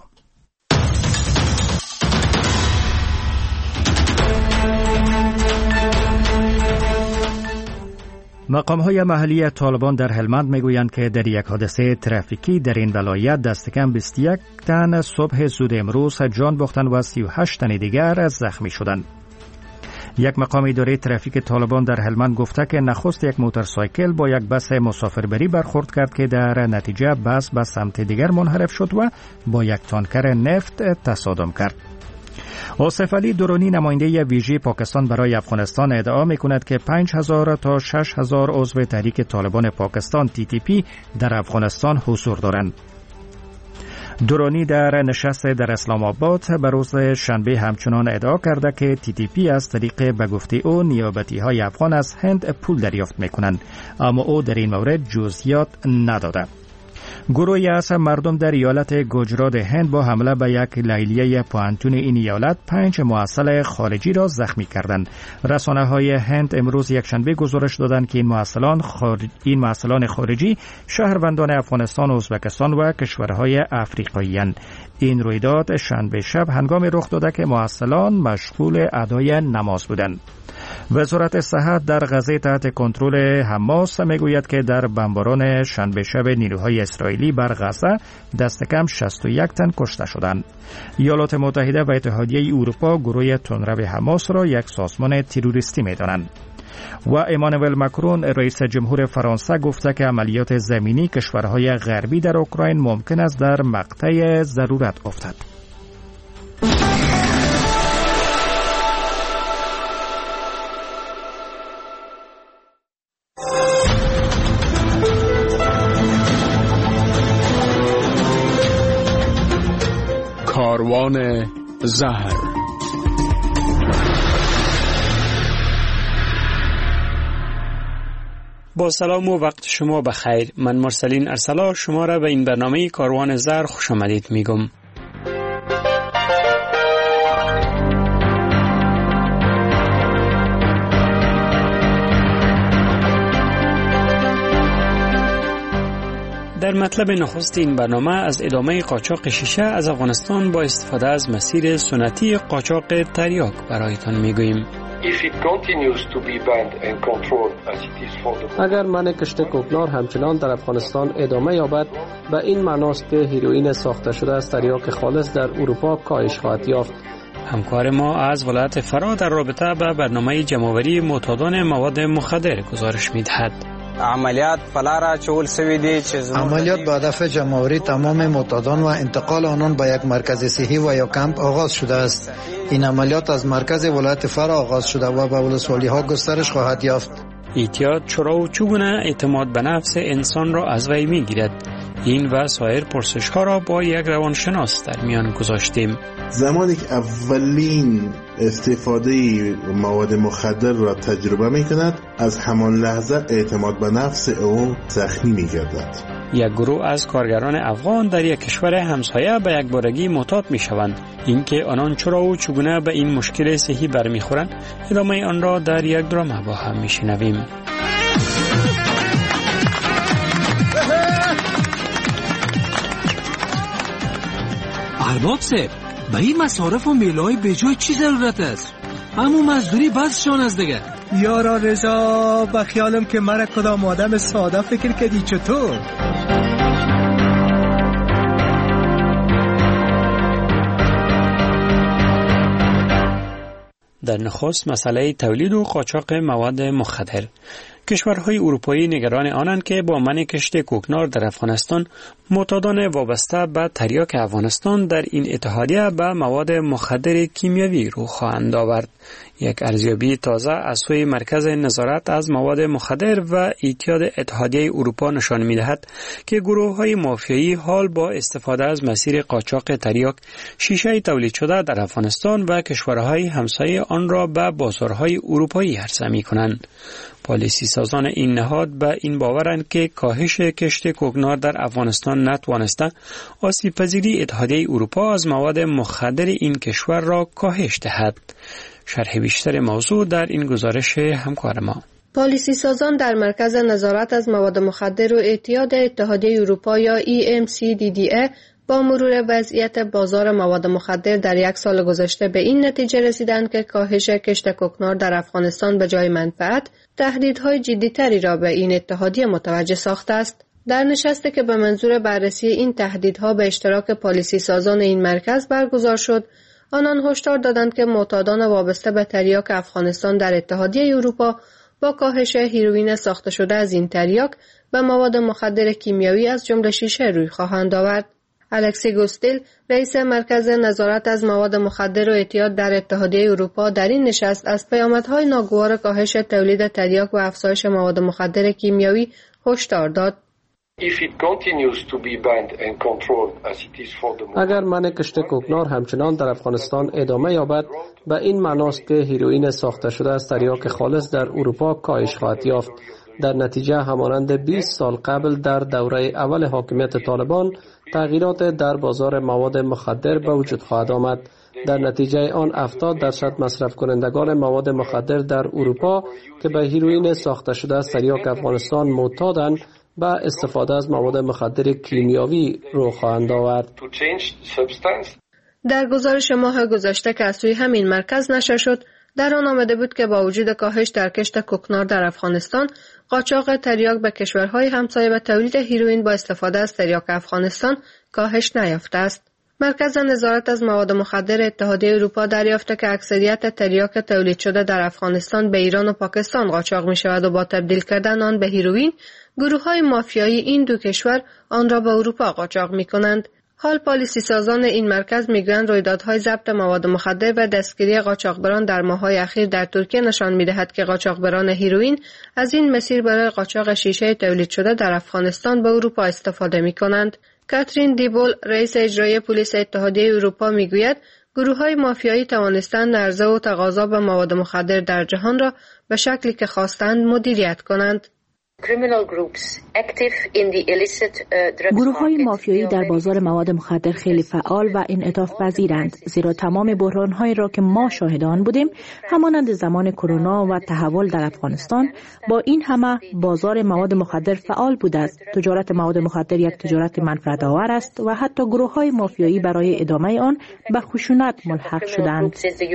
مقام‌های محلی طالبان در هلمند میگویند که در یک حادثه ترافیکی در این ولایت دست کم بیست و یک تن صبح زود امروز جان باختند و سی و هشت تن دیگر زخمی شدند. یک مقام اداره ترافیک طالبان در هلمند گفته که نخست یک موتورسایکل با یک بس مسافربری برخورد کرد که در نتیجه بس به سمت دیگر منحرف شد و با یک تانکر نفت تصادم کرد. آصف علی درونی نماینده ویژه پاکستان برای افغانستان ادعا می‌کند که پنج هزار تا شش هزار عضو تحریک طالبان پاکستان تی تی پی در افغانستان حضور دارند. درونی در نشست در اسلام آباد به روز شنبه همچنان ادعا کرده که تی تی پی از طریق به گفته او نیابتی های افغان از هند پول دریافت میکنند، اما او در این مورد جزئیات نداده. گروهی از مردم در ایالت گجرات هند با حمله به یک لیلیه پوهنتون این ایالت پنج محصل خارجی را زخمی کردند. رسانه‌های هند امروز یکشنبه گزارش دادند که این محصلان خارج... این محصلان خارجی شهروندان افغانستان، ازبکستان و کشورهای افریقایی اند. این رویداد شنبه شب هنگامی رخ داده که محصلان مشغول ادای نماز بودند. وزارت صحت در غزه تحت کنترل حماس میگوید که در بمباران شنبه شب نیروهای اسرائیلی بر غزه دست کم شصت و یک تن کشته شدند. ایالات متحده و اتحادیه اروپا گروه تندرو حماس را یک سازمان تروریستی می‌دانند. و امانوئل مکرون رئیس جمهور فرانسه گفته که عملیات زمینی کشورهای غربی در اوکراین ممکن است در مقطع ضرورت افتد. کاروان زهر. با سلام و وقت شما بخیر. من مرسلین ارسلا شما را به این برنامه کاروان زهر خوش آمدید میگم. در مطلب نخست این برنامه از ادامه قاچاق شیشه از افغانستان با استفاده از مسیر سنتی قاچاق تریاک برایتان میگوییم. اگر منع کشت کوکنار همچنان در افغانستان ادامه یابد، به این معناست که هیروئین ساخته شده از تریاک خالص در اروپا کاهش خواهد یافت. همکار ما از ولایت فرا در رابطه به برنامه جمع‌آوری معتادان مواد مخدر گزارش می‌دهد. عملیات پلارا چول سوی دی چیز عملیات با هدف جمع‌آوری تمام معتادان و انتقال آنان به یک مرکز صحی و یا کمپ آغاز شده است. این عملیات از مرکز ولایت فرا آغاز شده و به ولسوالی‌ها گسترش خواهد یافت. احتیاط چرا و چگونه اعتماد به نفس انسان را از وی می‌گیرد؟ این و سایر پرسش‌ها را با یک روانشناس در میان گذاشتیم. زمانی که اولین استفاده مواد مخدر را تجربه می‌کند، از همان لحظه اعتماد به نفس او زخمی می‌گردد. یک گروه از کارگران افغان در یک کشور همسایه به یک بارگی معتاد می‌شوند. اینکه آنان چرا و چگونه به این مشکل صحی برمیخورند، ادامه آن را در یک درام با هم می‌شنویم. ارباب صاحب به این مصارف و میلای به جای چی ضرورت است؟ همون مزدوری بسشان از دیگه. یارا رضا با خیالم که مرا کدام آدم ساده فکر کردی چطور؟ در نخست مسئله تولید و قاچاق مواد مخدر. کشورهای اروپایی نگران آنند که با منع کشت کوکنار در افغانستان معتادان وابسته به تریاک افغانستان در این اتحادیه به مواد مخدر کیمیاوی رو خواهند آورد. یک ارزیابی تازه از سوی مرکز نظارت از مواد مخدر و اعتیاد اتحادیه اروپا نشان می‌دهد که گروه‌های مافیایی حال با استفاده از مسیر قاچاق تریاک شیشه تولید شده در افغانستان و کشورهای همسایه آن را به بازارهای اروپایی عرضه می‌کنند. پالیسی سازان این نهاد به این باورند که کاهش کشت کوکنار در افغانستان نتوانسته آسیب پذیری اتحادیه اروپا از مواد مخدر این کشور را کاهش دهد. شرح بیشتر موضوع در این گزارش همکار ما. پالیسی سازان در مرکز نظارت از مواد مخدر و اعتیاد اتحادیه اروپا یا ای ام سی دی دی ای با مرور وضعیت بازار مواد مخدر در یک سال گذشته به این نتیجه رسیدند که کاهش کشت کوکنار در افغانستان به جای منفعت تهدیدهای جدی‌تری را به این اتحادیه متوجه ساخته است. در نشستی که به منظور بررسی این تهدیدها به اشتراک پالیسی سازان این مرکز برگزار شد، آنان هشدار دادند که معتادان وابسته به تریاک افغانستان در اتحادیه اروپا با کاهش هیروئین ساخته شده از این تریاک به مواد مخدر کیمیایی از جمله شیشه روی خواهند آورد. الکسی گوستیل، رئیس مرکز نظارت از مواد مخدر و اعتیاد در اتحادیه اروپا، در این نشست از پیامدهای ناگوار کاهش تولید تریاک و افزایش مواد مخدر کیمیایی هشدار داد. اگر منع کشت کوکنار همچنان در افغانستان ادامه یابد، به این معناست که هیروئین ساخته شده از تریاک خالص در اروپا کاهش خواهد یافت. در نتیجه همانند بیست سال قبل در دوره اول حاکمیت طالبان تغییرات در بازار مواد مخدر به وجود خواهد آمد. در نتیجه آن هفتاد درصد مصرف کنندگان مواد مخدر در اروپا که به هیروئین ساخته شده از تریاک افغانستان معتادند به استفاده از مواد مخدر کیمیاوی رو خواهند آورد. در گزارش ماه گذشته که از سوی همین مرکز نشر شد، در آن آمده بود که با وجود کاهش در کشت کوکنار در افغانستان، قاچاق تریاک به کشورهای همسایه و تولید هیروئین با استفاده از تریاک افغانستان کاهش نیافته است. مرکز نظارت از مواد مخدر اتحادیه اروپا دریافته که اکثریت تریاک تولید شده در افغانستان به ایران و پاکستان قاچاق می شود و با تبدیل کردن آن به هیروئین، گروه‌های مافیایی این دو کشور آن را به اروپا قاچاق می کنند. حال پالیسی سازان این مرکز میگویند رویدادهای ضبط مواد مخدر و دستگیری قاچاقبران در ماه‌های اخیر در ترکیه نشان می‌دهد که قاچاقبران هیروئین از این مسیر برای قاچاق شیشه تولید شده در افغانستان به اروپا استفاده می‌کنند. کاترین دیبول، رئیس اجرایی پلیس اتحادیه اروپا میگوید گروه‌های مافیایی توانستند عرضه و تقاضا به مواد مخدر در جهان را به شکلی که خواستند مدیریت کنند. گروه های مافیایی در بازار مواد مخدر خیلی فعال و انعطاف پذیرند، زیرا تمام بحران هایی را که ما شاهد آن بودیم همانند زمان کرونا و تحول در افغانستان، با این همه بازار مواد مخدر فعال بوده است. تجارت مواد مخدر یک تجارت منفعت آور است و حتی گروه های مافیایی برای ادامه آن به خشونت ملحق شدند.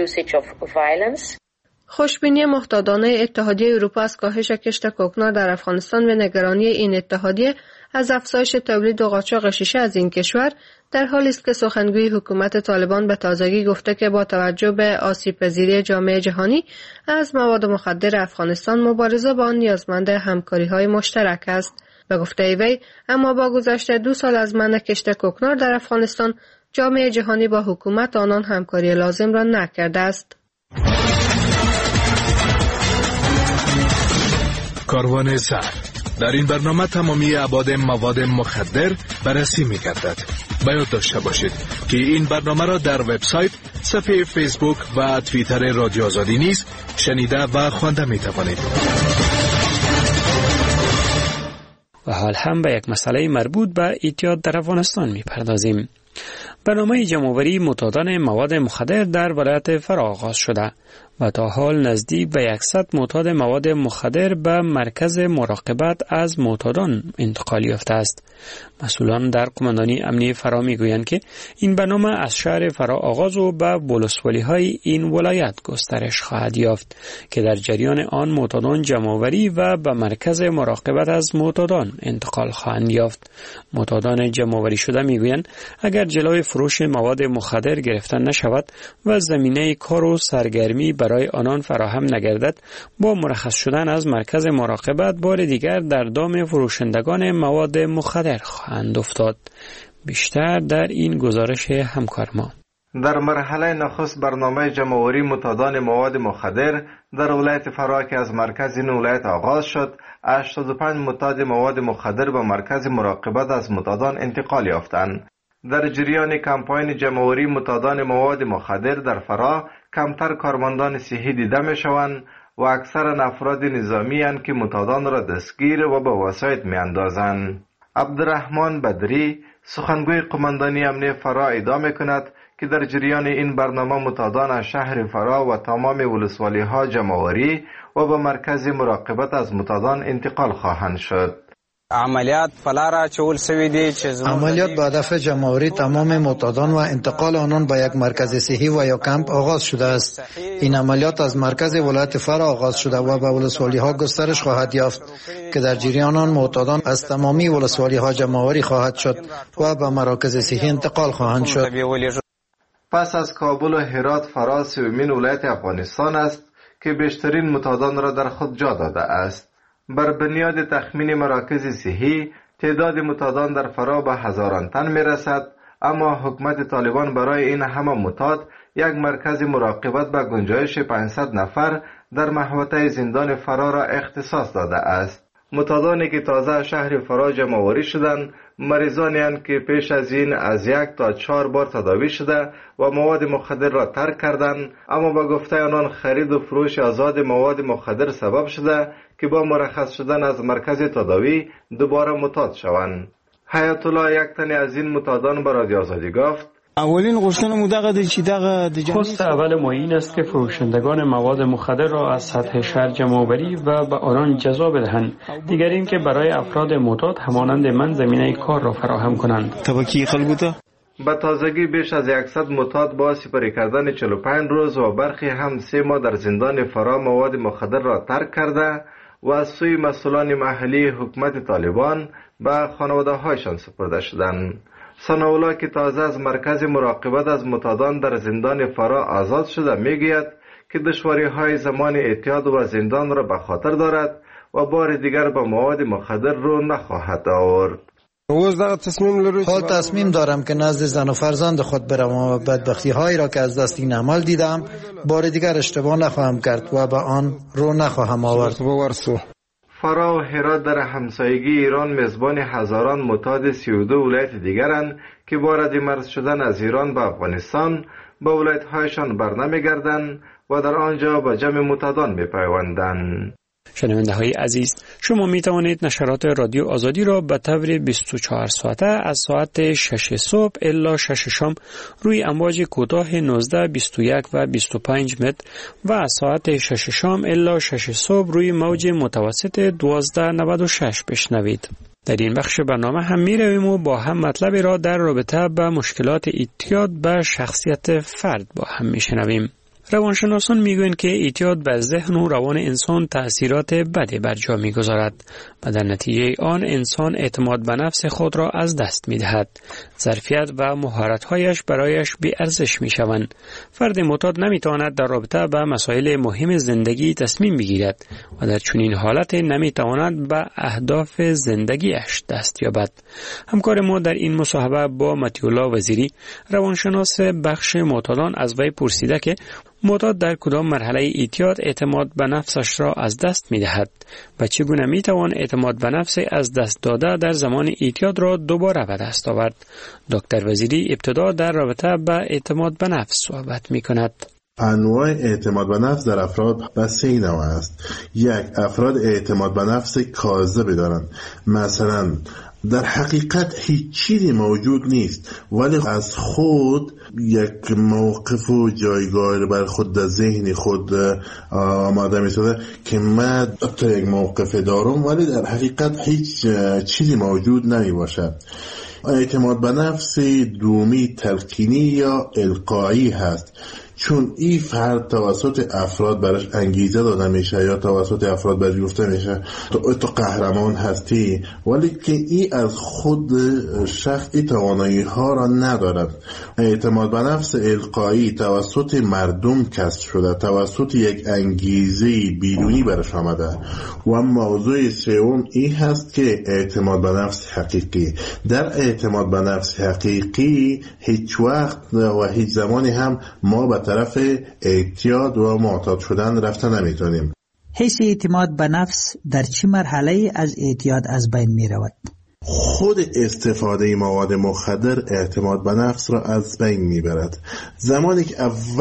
خوشبینی محتاطانه اتحادیه اروپا از کاهش کشت کوکنار در افغانستان و نگرانی این اتحادیه از افزایش تولید و قاچاق شیشه از این کشور در حالی است که سخنگوی حکومت طالبان به تازگی گفته که با توجه به آسیب‌پذیری جامعه جهانی از مواد مخدر افغانستان، مبارزه با آن نیازمند همکاری‌های مشترک است. به گفته وی، اما با گذشت دو سال از منع کشت کوکنار در افغانستان، جامعه جهانی با حکومت آنان همکاری لازم را نکرده است. کاروان سر. در این برنامه تمامی ابعاد مواد مخدر بررسی می‌گردد. باید داشته باشید که این برنامه را در وبسایت، صفحه فیسبوک و توییتر رادیو آزادی نیز شنیده و خوانده می‌توانید. و حال هم به یک مسئله مربوط به اعتیاد در افغانستان می‌پردازیم. برنامه جمع‌آوری معتادان مواد مخدر در ولایت فرا آغاز شده. و تا حال نزدیک به صد معتاد مواد مخدر به مرکز مراقبت از معتادان انتقال یافته است. مسئولان در قماندانی امنیه فرا میگویند که این برنامه از شهر فرا آغاز و به ولسوالی های این ولایت گسترش خواهد یافت که در جریان آن معتادان جمع‌آوری و به مرکز مراقبت از معتادان انتقال خواهند یافت. معتادان جمع‌آوری شده میگویند اگر جلوی فروش مواد مخدر گرفته نشود و زمینه کار و سرگرمی برای آنان فراهم نگردد، با مرخص شدن از مرکز مراقبت بار دیگر در دام فروشندگان مواد مخدر خواهند افتاد. بیشتر در این گزارش همکار ما. در مرحله نخست برنامه جمع‌آوری معتادان مواد مخدر در ولایت فرا که از مرکز این ولایت آغاز شد، هشتاد و پنج معتاد مواد مخدر به مرکز مراقبت از معتادان انتقال یافتند. در جریان کمپاین جمع‌آوری معتادان مواد مخدر در فرا کمتر کارمندان صحی دیده می‌شوند و اکثر افراد نظامی اند که معتادان را دستگیر و به وسایط می‌اندازند. عبدالرحمن بدری سخنگوی قماندانی امنیه فرا ادعا می‌کند که در جریان این برنامه معتادان از شهر فرا و تمام ولسوالی‌ها جمع‌آوری و به مرکز مراقبت از معتادان انتقال خواهند شد. عملیات پلارا چول سوی دی چې عملیات با هدف جمع‌آوری تمام معتادان و انتقال آنان به یک مرکز صحی و یا کمپ آغاز شده است. این عملیات از مرکز ولایت فرا آغاز شده و به ولسوالی‌ها گسترش خواهد یافت که در جریان آن معتادان از تمامی ولسوالی‌ها جمع‌آوری خواهد شد و به مراکز صحی انتقال خواهند شد. پس از کابل و هرات فرا سومین ولایت افغانستان است که بیشترین معتادان را در خود جا داده است. بر بنیاد تخمین مراکز صحی تعداد معتادان در فرا به هزاران تن می رسد، اما حکومت طالبان برای این همه معتاد یک مرکز مراقبت به گنجایش پانصد نفر در محوطه زندان فرا را اختصاص داده است. معتادانی که تازه شهر فرا جمع‌آوری شدند مریضانی اند که پیش از این از یک تا چهار بار تداوی شده و مواد مخدر را ترک کردند، اما با گفته آنان خرید و فروش آزاد مواد مخدر سبب شده که با مرخص شدن از مرکز تداوی دوباره معتاد شوند. حیات الله یک تن از این معتادان به رادیو آزادی گفت: اولین غوښتنه دغه د چې دغه د خواست اول ما این است که فروشندگان مواد مخدر را از سطح شهر جمع‌آوری و به آنان جزا بدهند. دیگر این که برای افراد معتاد همانند من زمینه کار را فراهم کنند. تبکی خلقوتا به تازگی بیش از صد معتاد با سپری کردن چهل و پنج روز و برخی هم سه ماه در زندان فرا مواد مخدر را ترک کرده و از سوی مسئولان محلی حکومت طالبان به خانواده هایشان سپرده شدند. ثناءالله که تازه از مرکز مراقبت از معتادان در زندان فرا آزاد شده میگوید که دشواری های زمان اعتیاد و زندان را به خاطر دارد و بار دیگر به مواد مخدر رو نخواهد آورد. حال تصمیم دارم که نزد زن و فرزند خود برم و بدبختی هایی را که از دست این عمل دیدم بار دیگر اشتباه نخواهم کرد و به آن رو نخواهم آورد. فرا و هرات در همسایگی ایران میزبان هزاران معتاد سی و دو ولایت دیگرند که با ردیمرز شدن از ایران به افغانستان به ولایت‌هایشان برنمیگردند و در آنجا به جمع معتادان میپیوندند. شنونده های عزیز، شما می توانید نشرات رادیو آزادی را به طور بیست و چهار ساعته از ساعت شش صبح الی شش شام روی امواج کوتاه نوزده، بیست و یک و بیست و پنج متر و از ساعت شش شام الی شش صبح روی موج متوسط دوازده نود و شش بشنوید. در این بخش برنامه هم می رویم و با هم مطلبی را در رابطه با مشکلات اعتیاد به شخصیت فرد با هم می شنویم. روانشناسان میگویند که اعتیاد بر ذهن و روان انسان تأثیرات بدی بر جا میگذارد و در نتیجه آن انسان اعتماد به نفس خود را از دست میدهد. ظرفیت و مهارت‌هایش برایش بی ارزش میشوند. فرد معتاد نمیتواند در رابطه با مسائل مهم زندگی تصمیم بگیرد و در چنین حالت نمیتواند به اهداف زندگیش دست یابد. همکار ما در این مصاحبه با مطیع وزیری روانشناس بخش معتادان از وی پرسیده که معتاد در کدام مرحله اعتیاد اعتماد به نفسش را از دست می دهد و چگونه می توان اعتماد به نفس از دست داده در زمان اعتیاد را دوباره به دست آورد. دکتر وزیری ابتدا در رابطه با اعتماد به نفس صحبت می کند. انواع اعتماد به نفس در افراد به سه نوع است. یک، افراد اعتماد به نفس کاذب دارند. مثلا در حقیقت هیچ چیزی موجود نیست ولی از خود یک موقف و جایگاه بر خود در ذهن خود آماده می سازه که من تا یک موقف دارم ولی در حقیقت هیچ چیزی موجود نمی باشد. اعتماد به نفس دومی تلقینی یا القایی هست، چون این فرد توسط افراد برش انگیزه داده میشه یا توسط افراد برش گفته میشه تو تو قهرمان هستی، ولی که این از خود شخص این توانایی ها را ندارد. اعتماد به نفس القایی توسط مردم کسب شده، توسط یک انگیزه بیرونی برش آمده. و موضوع سوم این هست که اعتماد به نفس حقیقی. در اعتماد به نفس حقیقی هیچ وقت و هیچ زمانی هم ما به طرف اعتیاد و معتاد شدن رفته نمیتونیم. حس اعتماد به نفس در چه مرحله از اعتیاد از بین می رود؟ خود استفاده مواد مخدر اعتماد به نفس را از بین میبرد. زمانی که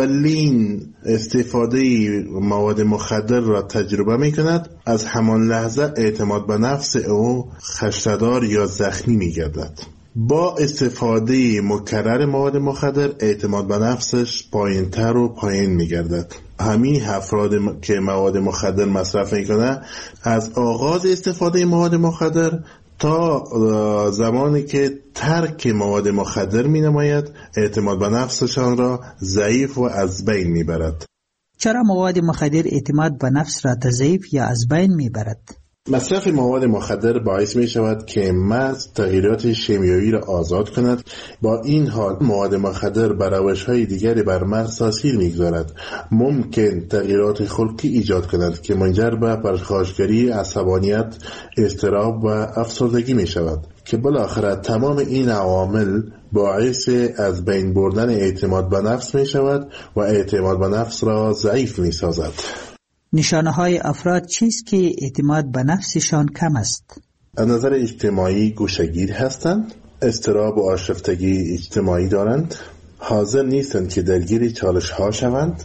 اولین استفاده مواد مخدر را تجربه میکند، از همان لحظه اعتماد به نفس او خشتدار یا زخمی میگردد. با استفاده مکرر مواد مخدر اعتماد به نفسش پایین تر و پایین میگردد. همین افراد که مواد مخدر مصرف میکنه از آغاز استفاده مواد مخدر تا زمانی که ترک مواد مخدر می نماید اعتماد به نفسشان را ضعیف و از بین می برد. چرا مواد مخدر اعتماد به نفس را ضعیف یا از بین می برد؟ مصرف مواد مخدر باعث می شود که مغز تغییرات شیمیایی را آزاد کند. با این حال مواد مخدر بر روش‌های دیگری بر مغز تاثیر می‌گذارد. ممکن تغییرات خلقی ایجاد کند که منجر به پرخاشگری، عصبانیت، اضطراب و افسردگی می شود که بالاخره تمام این عوامل باعث از بین بردن اعتماد به نفس می شود و اعتماد به نفس را ضعیف می سازد. نشانه های افراد چیست که اعتماد به نفسشان کم است؟ از نظر اجتماعی گوشه‌گیر هستند، اضطراب و آشفتگی اجتماعی دارند، حاضر نیستند که درگیر چالش ها شوند،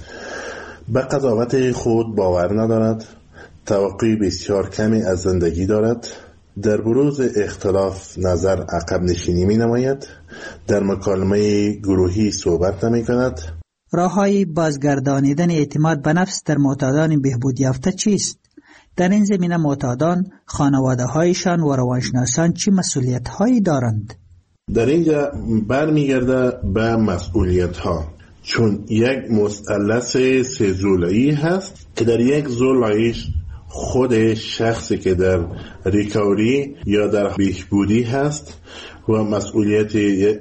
به قضاوت خود باور ندارد، توقع بسیار کمی از زندگی دارد، در بروز اختلاف نظر عقب نشینی می نماید، در مکالمه گروهی صحبت نمی کند. راه‌های بازگردانیدن اعتماد به نفس در معتادان بهبود یافته چیست؟ در این زمینه معتادان، خانواده‌هایشان و روانشناسان چه مسئولیت‌هایی دارند؟ در اینجا برمیگرده به مسئولیت‌ها، چون یک مثلث سه ضلعی هست که در یک ضلعش خود شخصی که در ریکاوری یا در بهبودی هست و مسئولیت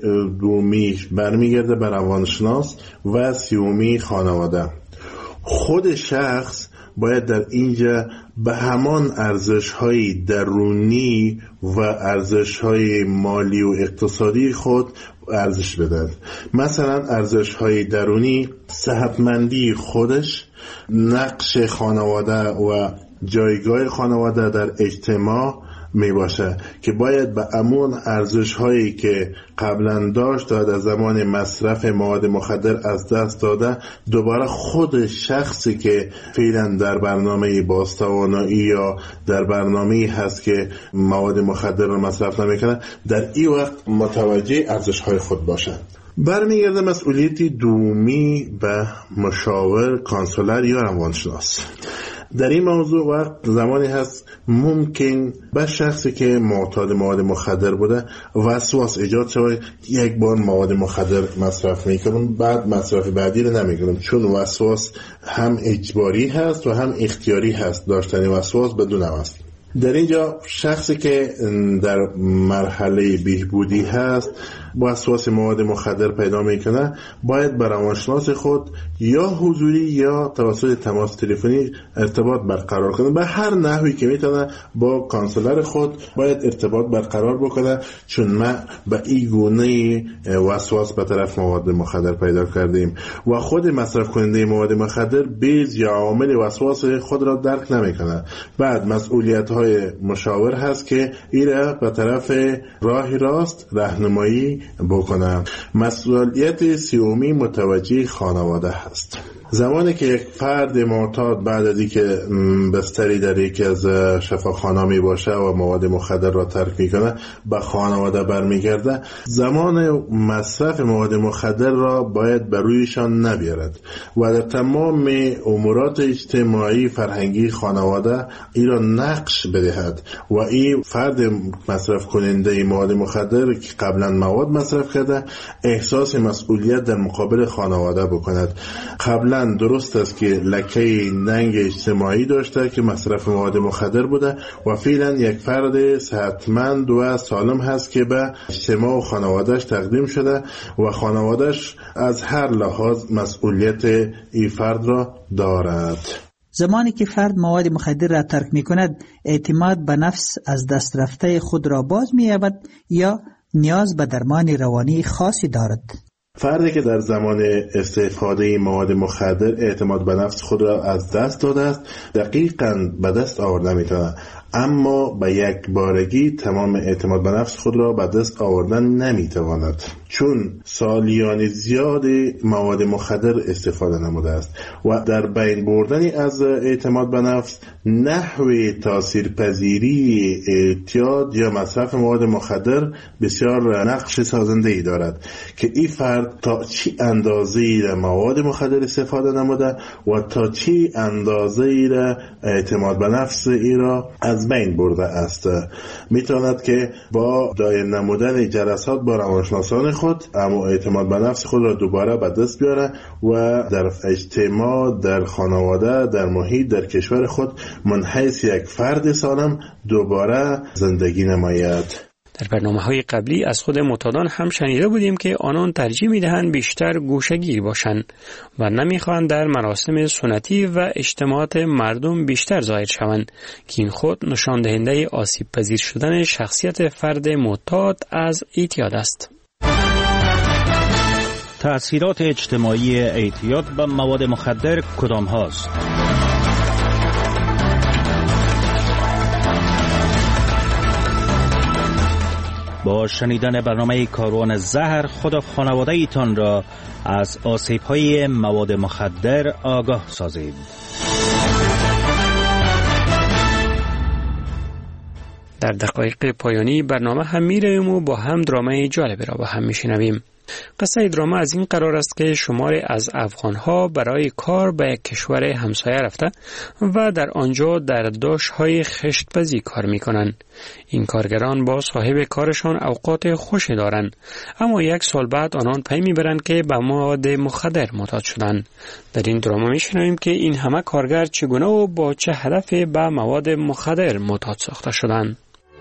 دومیش برمیگرده به روانشناس و سومی خانواده. خود شخص باید در اینجا به همان ارزش‌های درونی و ارزش‌های مالی و اقتصادی خود ارزش بدهد. مثلا ارزش‌های درونی صحتمندی خودش، نقش خانواده و جایگاه خانواده در اجتماع می باشه که باید به امون ارزش هایی که قبلا داشت و در زمان مصرف مواد مخدر از دست داده دوباره خود شخصی که فعلا در برنامه بازتوانایی یا در برنامه هست که مواد مخدر رو مصرف نمیکنه در این وقت متوجه ارزش های خود باشه. برمیگرده مسئولیت دومی به مشاور، کانسولر یا روانشناس. در این موضوع وقت زمانی هست ممکن به شخصی که معتاد مواد مخدر بوده وسواس ایجاد شود، یک بار مواد مخدر مصرف میکنم بعد مصرف بعدی رو نمیکنم، چون وسواس هم اجباری هست و هم اختیاری هست. داشتن وسواس بدون است. در اینجا شخصی که در مرحله بهبودی هست وسواس مواد مخدر پیدا میکنه باید با روانشناس خود یا حضوری یا توسط تماس تلفنی ارتباط برقرار کنه. به هر نحوی که میتونه با کانسلر خود باید ارتباط برقرار بکنه، چون ما به این گونه وسواس به طرف مواد مخدر پیدا کردیم و خود مصرف کننده مواد مخدر بیز یا عامل وسواس خود را درک نمیکنه. بعد مسئولیت های مشاور هست که این را به طرف راه راست راهنمایی بکنم. مسئولیت سومی متوجه خانواده هست. زمانی که یک فرد معتاد بعد از اینکه بستری در یکی از شفاخانه‌ها می باشه و مواد مخدر را ترک میکنه به خانواده برمیگرده، زمان مصرف مواد مخدر را باید بر رویشان نبیارد و در تمام امورات اجتماعی فرهنگی خانواده این را نقش بدهد و این فرد مصرف کننده مواد مخدر که قبلا مواد مصرف کرده احساس مسئولیت در مقابل خانواده بکند. قبلا درست است که لکه ننگ اجتماعی داشته که مصرف مواد مخدر بوده و فعلا یک فرد صحتمند و سالم هست که به اجتماع و خانوادهش تقدیم شده و خانوادهش از هر لحاظ مسئولیت این فرد را دارد. زمانی که فرد مواد مخدر را ترک می کند، اعتماد به نفس از دست رفته خود را باز می یابد یا نیاز به درمان روانی خاصی دارد؟ فردی که در زمان استفاده مواد مخدر اعتماد به نفس خود را از دست داده است دقیقاً به دست آورده میتونه، اما به یک بارگی تمام اعتماد به نفس خود را به دست آوردن نمیتواند، چون سالیان زیاد مواد مخدر استفاده نموده است و در بین بردن از اعتماد به نفس نحوه تاثیرپذیری اعتیاد یا مصرف مواد مخدر بسیار نقش سازنده ای دارد که این فرد تا چی اندازه‌ای را مواد مخدر استفاده نموده و تا چی اندازه‌ای را اعتماد به نفس ای را از بین برده است. میتواند که با دایر نمودن جلسات با روانشناسان خود اما اعتماد به نفس خود را دوباره به دست بیاره و در اجتماع، در خانواده، در محیط، در کشور خود منحیث یک فرد سالم دوباره زندگی نماید. در برنامه‌های قبلی از خود معتادان هم شنیده بودیم که آنان ترجیح می‌دهند بیشتر گوشه‌گیر باشند و نمی‌خواهند در مراسم سنتی و اجتماعات مردم بیشتر ظاهر شوند که این خود نشان دهنده آسیب پذیر شدن شخصیت فرد معتاد از اعتیاد است. تأثیرات اجتماعی اعتیاد به مواد مخدر کدام هاست؟ با شنیدن برنامه کاروان زهر خود و خانواده ایتان را از آسیب‌های مواد مخدر آگاه سازید. در دقایق پایانی برنامه هم می‌رویم و با هم درامای جالبی را با هم می‌شنویم. قصه دراما از این قرار است که شماری از افغان‌ها برای کار به یک کشور همسایه رفته و در آنجا در داشت‌های خشت‌پزی کار می‌کنند. این کارگران با صاحب کارشان اوقات خوشی دارند، اما یک سال بعد آنان پی می‌برند که به مواد مخدر معتاد شدند. در این دراما می‌شنویم که این همه کارگر چگونه و با چه هدفی به مواد مخدر معتاد ساخته شدند.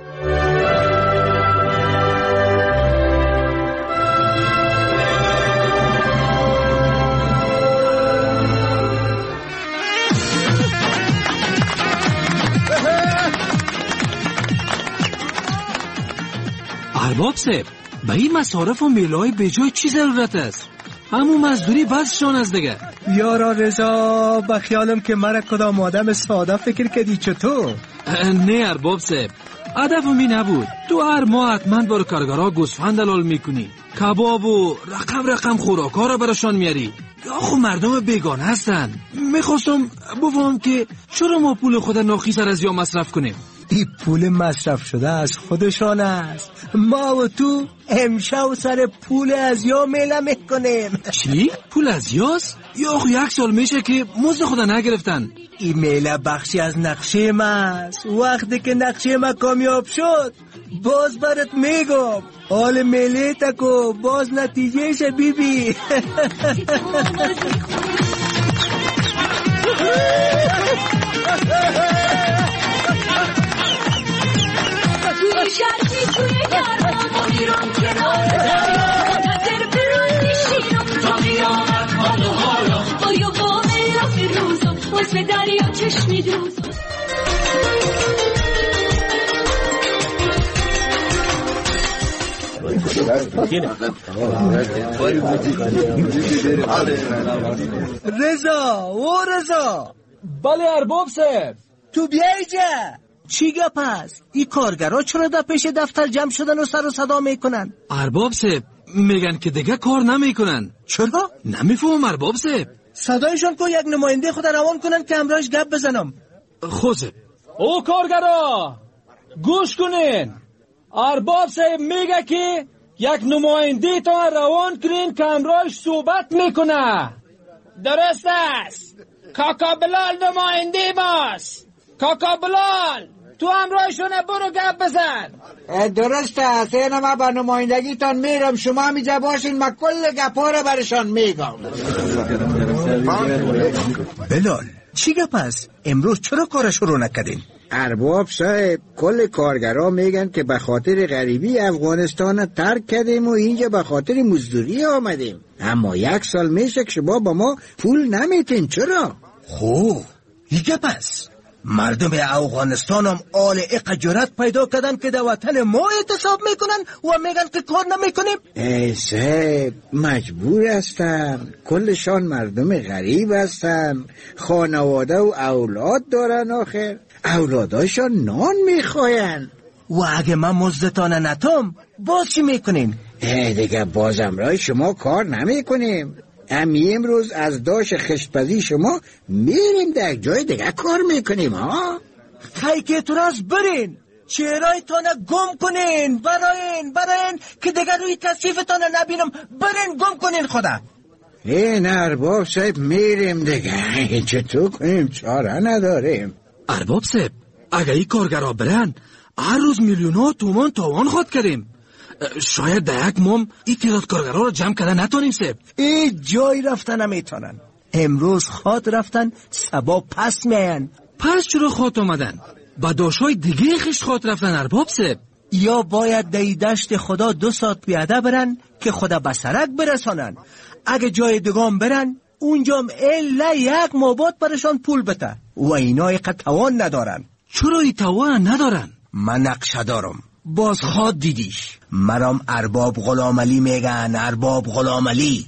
ارباب صاحب، به این مصارف و میلای به جای چی ضرورت است؟ همون مزدوری بسشان از دیگه. یارا رضا، به خیالم که مرا کدام آدم ساده فکر کردی چطور؟ نه ارباب صاحب، هدفم نبود. تو هر ماه حتما بار کارگرها گوسفند دلال میکنی، کباب و رقم رقم خوراکا را براشان میاری. یا خو مردم بیگانه هستن. میخواستم بفهم که چرا ما پول خود ناخیسر از یا مصرف کنیم؟ این پول مصرف شده از خودشان است. ما و تو امشب سر پول از یا میله میکنیم. چی؟ پول از یاست؟ یا خو یک سال میشه که مزد خود نگرفتن. این میله بخشی از نقشه ما است. وقتی که نقشه ما کامیاب شد باز برات میگم. حال میله تکو باز نتیجهش بی بی. شرطی توی گرمان و میرم کنار دریا قدر برون میشینم تا قیامت حال و حالا بایا با میلا فیروزم واسه دریا چشمی دوزم. رضا و رضا. بله ارباب صاحب. تو بیا اینجا. چی گپ هست؟ این کارگرها چرا در پیش دفتر جمع شدن و سر و صدا میکنن؟ ارباب صاحب میگن که دیگه کار نمیکنن. چرا؟ نمیفهم ارباب صاحب. صدایشان کو یک نماینده خود روان کنن که همراهش گپ بزنم. خوزه او کارگرا گوش کنین، ارباب صاحب میگه که یک نماینده تا روان کنین که همراهش صحبت میکنه. درست است. کاکا بلال نماینده ماست. کاکا بلال تو همراهشونه، برو گپ بزن. درست است. اینا ما با نمایندگی تان میرم، شما همیجا باشین، ما کل گپا رو برشان میگم. بلال چی گپ است؟ امروز چرا کار شروع نکردین؟ ارباب صاحب کل کارگرها میگن که به خاطر غریبی افغانستان ترک کردیم و اینجا به خاطر مزدوری آمدیم، اما یک سال میشه که شما با ما پول نمیتین. چرا؟ خو این گپ است. مردم افغانستان هم آل اق جرأت پیدا کردن که در وطن ما اعتصاب میکنن و میگن که کار نمیکنیم. ای صاحب مجبور هستن، کلشان مردم غریب هستن، خانواده و اولاد دارن، آخر اولاداشان نان میخواین. و اگه من مزدتان نتام باز چی میکنین؟ ای دیگه بازم رای شما کار نمیکنیم. امی امروز از داش خشتپزی شما میریم در جای دیگه کار میکنیم. ها خیلی که تو راست برین، چهرهای تانه گم کنین، براین براین که دیگه روی تصیفتانه نبینم، برین گم کنین خدا. این ارباب صاحب میریم دیگه، چطور کنیم؟ چاره نداریم. ارباب صاحب اگه ای کارگرها برن هر روز میلیون ها تومان تاوان خود کردیم. شاید در یک مام این تعداد کارگرها رو جمع کردن نتانیم صاحب. ای جای رفتن نمیتونن. امروز خاط رفتن سبا پس میان. پس چرا خاط آمدن؟ با داشای دیگه خشت خاط رفتن ارباب صاحب. یا باید در دشت خدا دو ساعت پیاده برن که خدا بسرک برسانن. اگه جای دگام برن اونجام الا یک مابات برشان پول بده و اینا یک توان ندارن. چرا ای توان ندارن؟ من نقشه دارم، باز خواد دیدیش. مرام ارباب غلام علی میگن، ارباب غلام علی.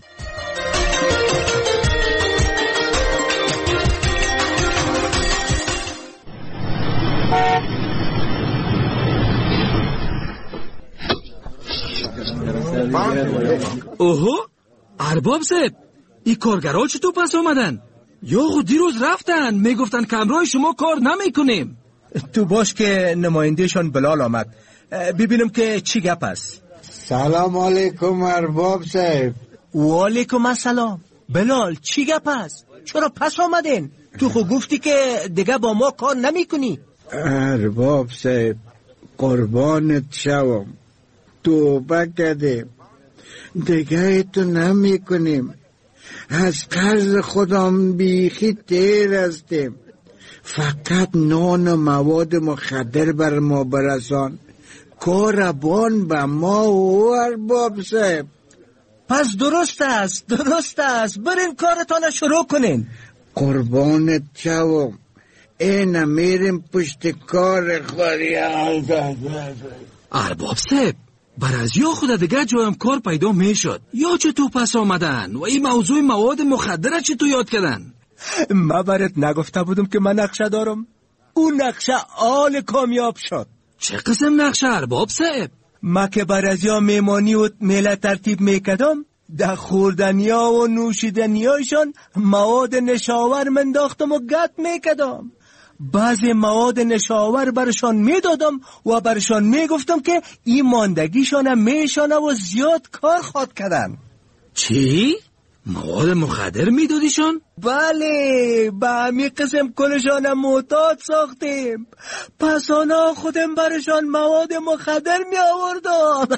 اوهو ارباب صاحب این کارگرها چطور پس آمدن؟ یا خود دیروز رفتن میگفتن که همراه شما کار نمیکنیم. تو باش که نمایندهشان بلال آمد، ببینم که چی گپ است. سلام علیکم ارباب صاحب. و علیکم السلام. بلال چی گپ است؟ چرا پس آمدین؟ تو خود گفتی که دیگه با ما کار نمی کنی. ارباب صاحب قربانت شوم، توبه کردیم، دیگه تو نمی کنیم. از قرض خودم بیخی تیر هستیم. فقط نان و مواد مخدر بر ما برسان، کاربان به ما و ارباب صاحب. پس درست است، درست است، برین کارتان شروع کنین. قربانت شوم، این میریم پشت کار خوری. ارباب صاحب برازی ها خود دیگه جایم کار پیدا میشد، یا چطور پس آمدن و این موضوع مواد مخدر چطور یاد کردن؟ ما برات نگفته بودم که من نقشه دارم؟ اون نقشه آل کامیاب شد. چه قسم نقشه ارباب صاحب؟ ما که برازی میمانی و میله ترتیب میکدم، در خوردنیا و نوشیدنیاشان مواد نشاور منداختم و گت میکدم. بعضی مواد نشاور برشان میدادم و برشان میگفتم که این ماندگیشان میشانه و زیاد کار خود کردن. چی؟ مواد مخدر میدادیشان؟ بله، به همی قسم کلشان معتاد ساختیم. پس آنها خودم برشان مواد مخدر می آوردم.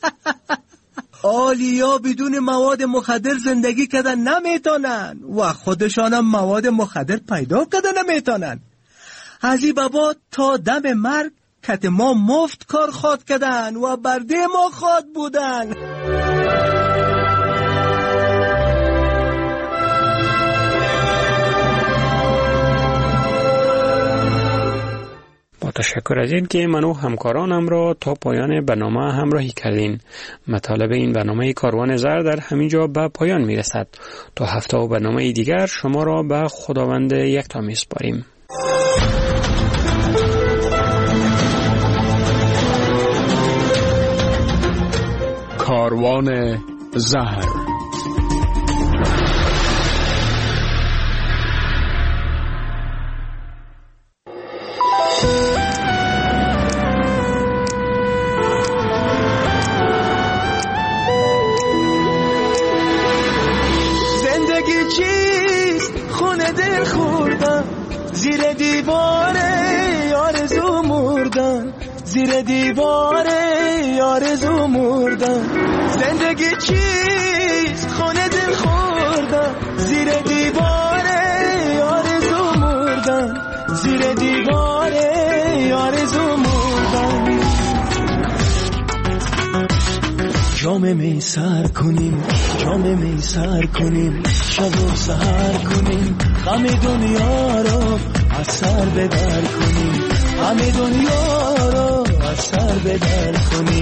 آلیا بدون مواد مخدر زندگی کردن نمیتونن و خودشان هم مواد مخدر پیدا کردن نمیتونن. از این بابا تا دم مرگ کت ما مفت کار خواد کردن و برده ما خواد بودن. با تشکر از این که من و همکارانم را تا پایان برنامه همراهی کردین. مطالب این برنامه کاروان زر در همینجا به پایان می رسد. تا هفته و برنامه دیگر شما را به خداوند یکتا می سپاریم. کاروان زهر. زیر دیوار آرزو مردم. زندگی چیست خونه دل خوردم، زیر دیوار آرزو مردم، زیر دیوار آرزو مردم. جام می سر کنیم، جام می سر کنیم، شب و سحر کنیم، غم دنیا رو از سر بدر کنیم، غم دنیا رو از سر بدر کنیم.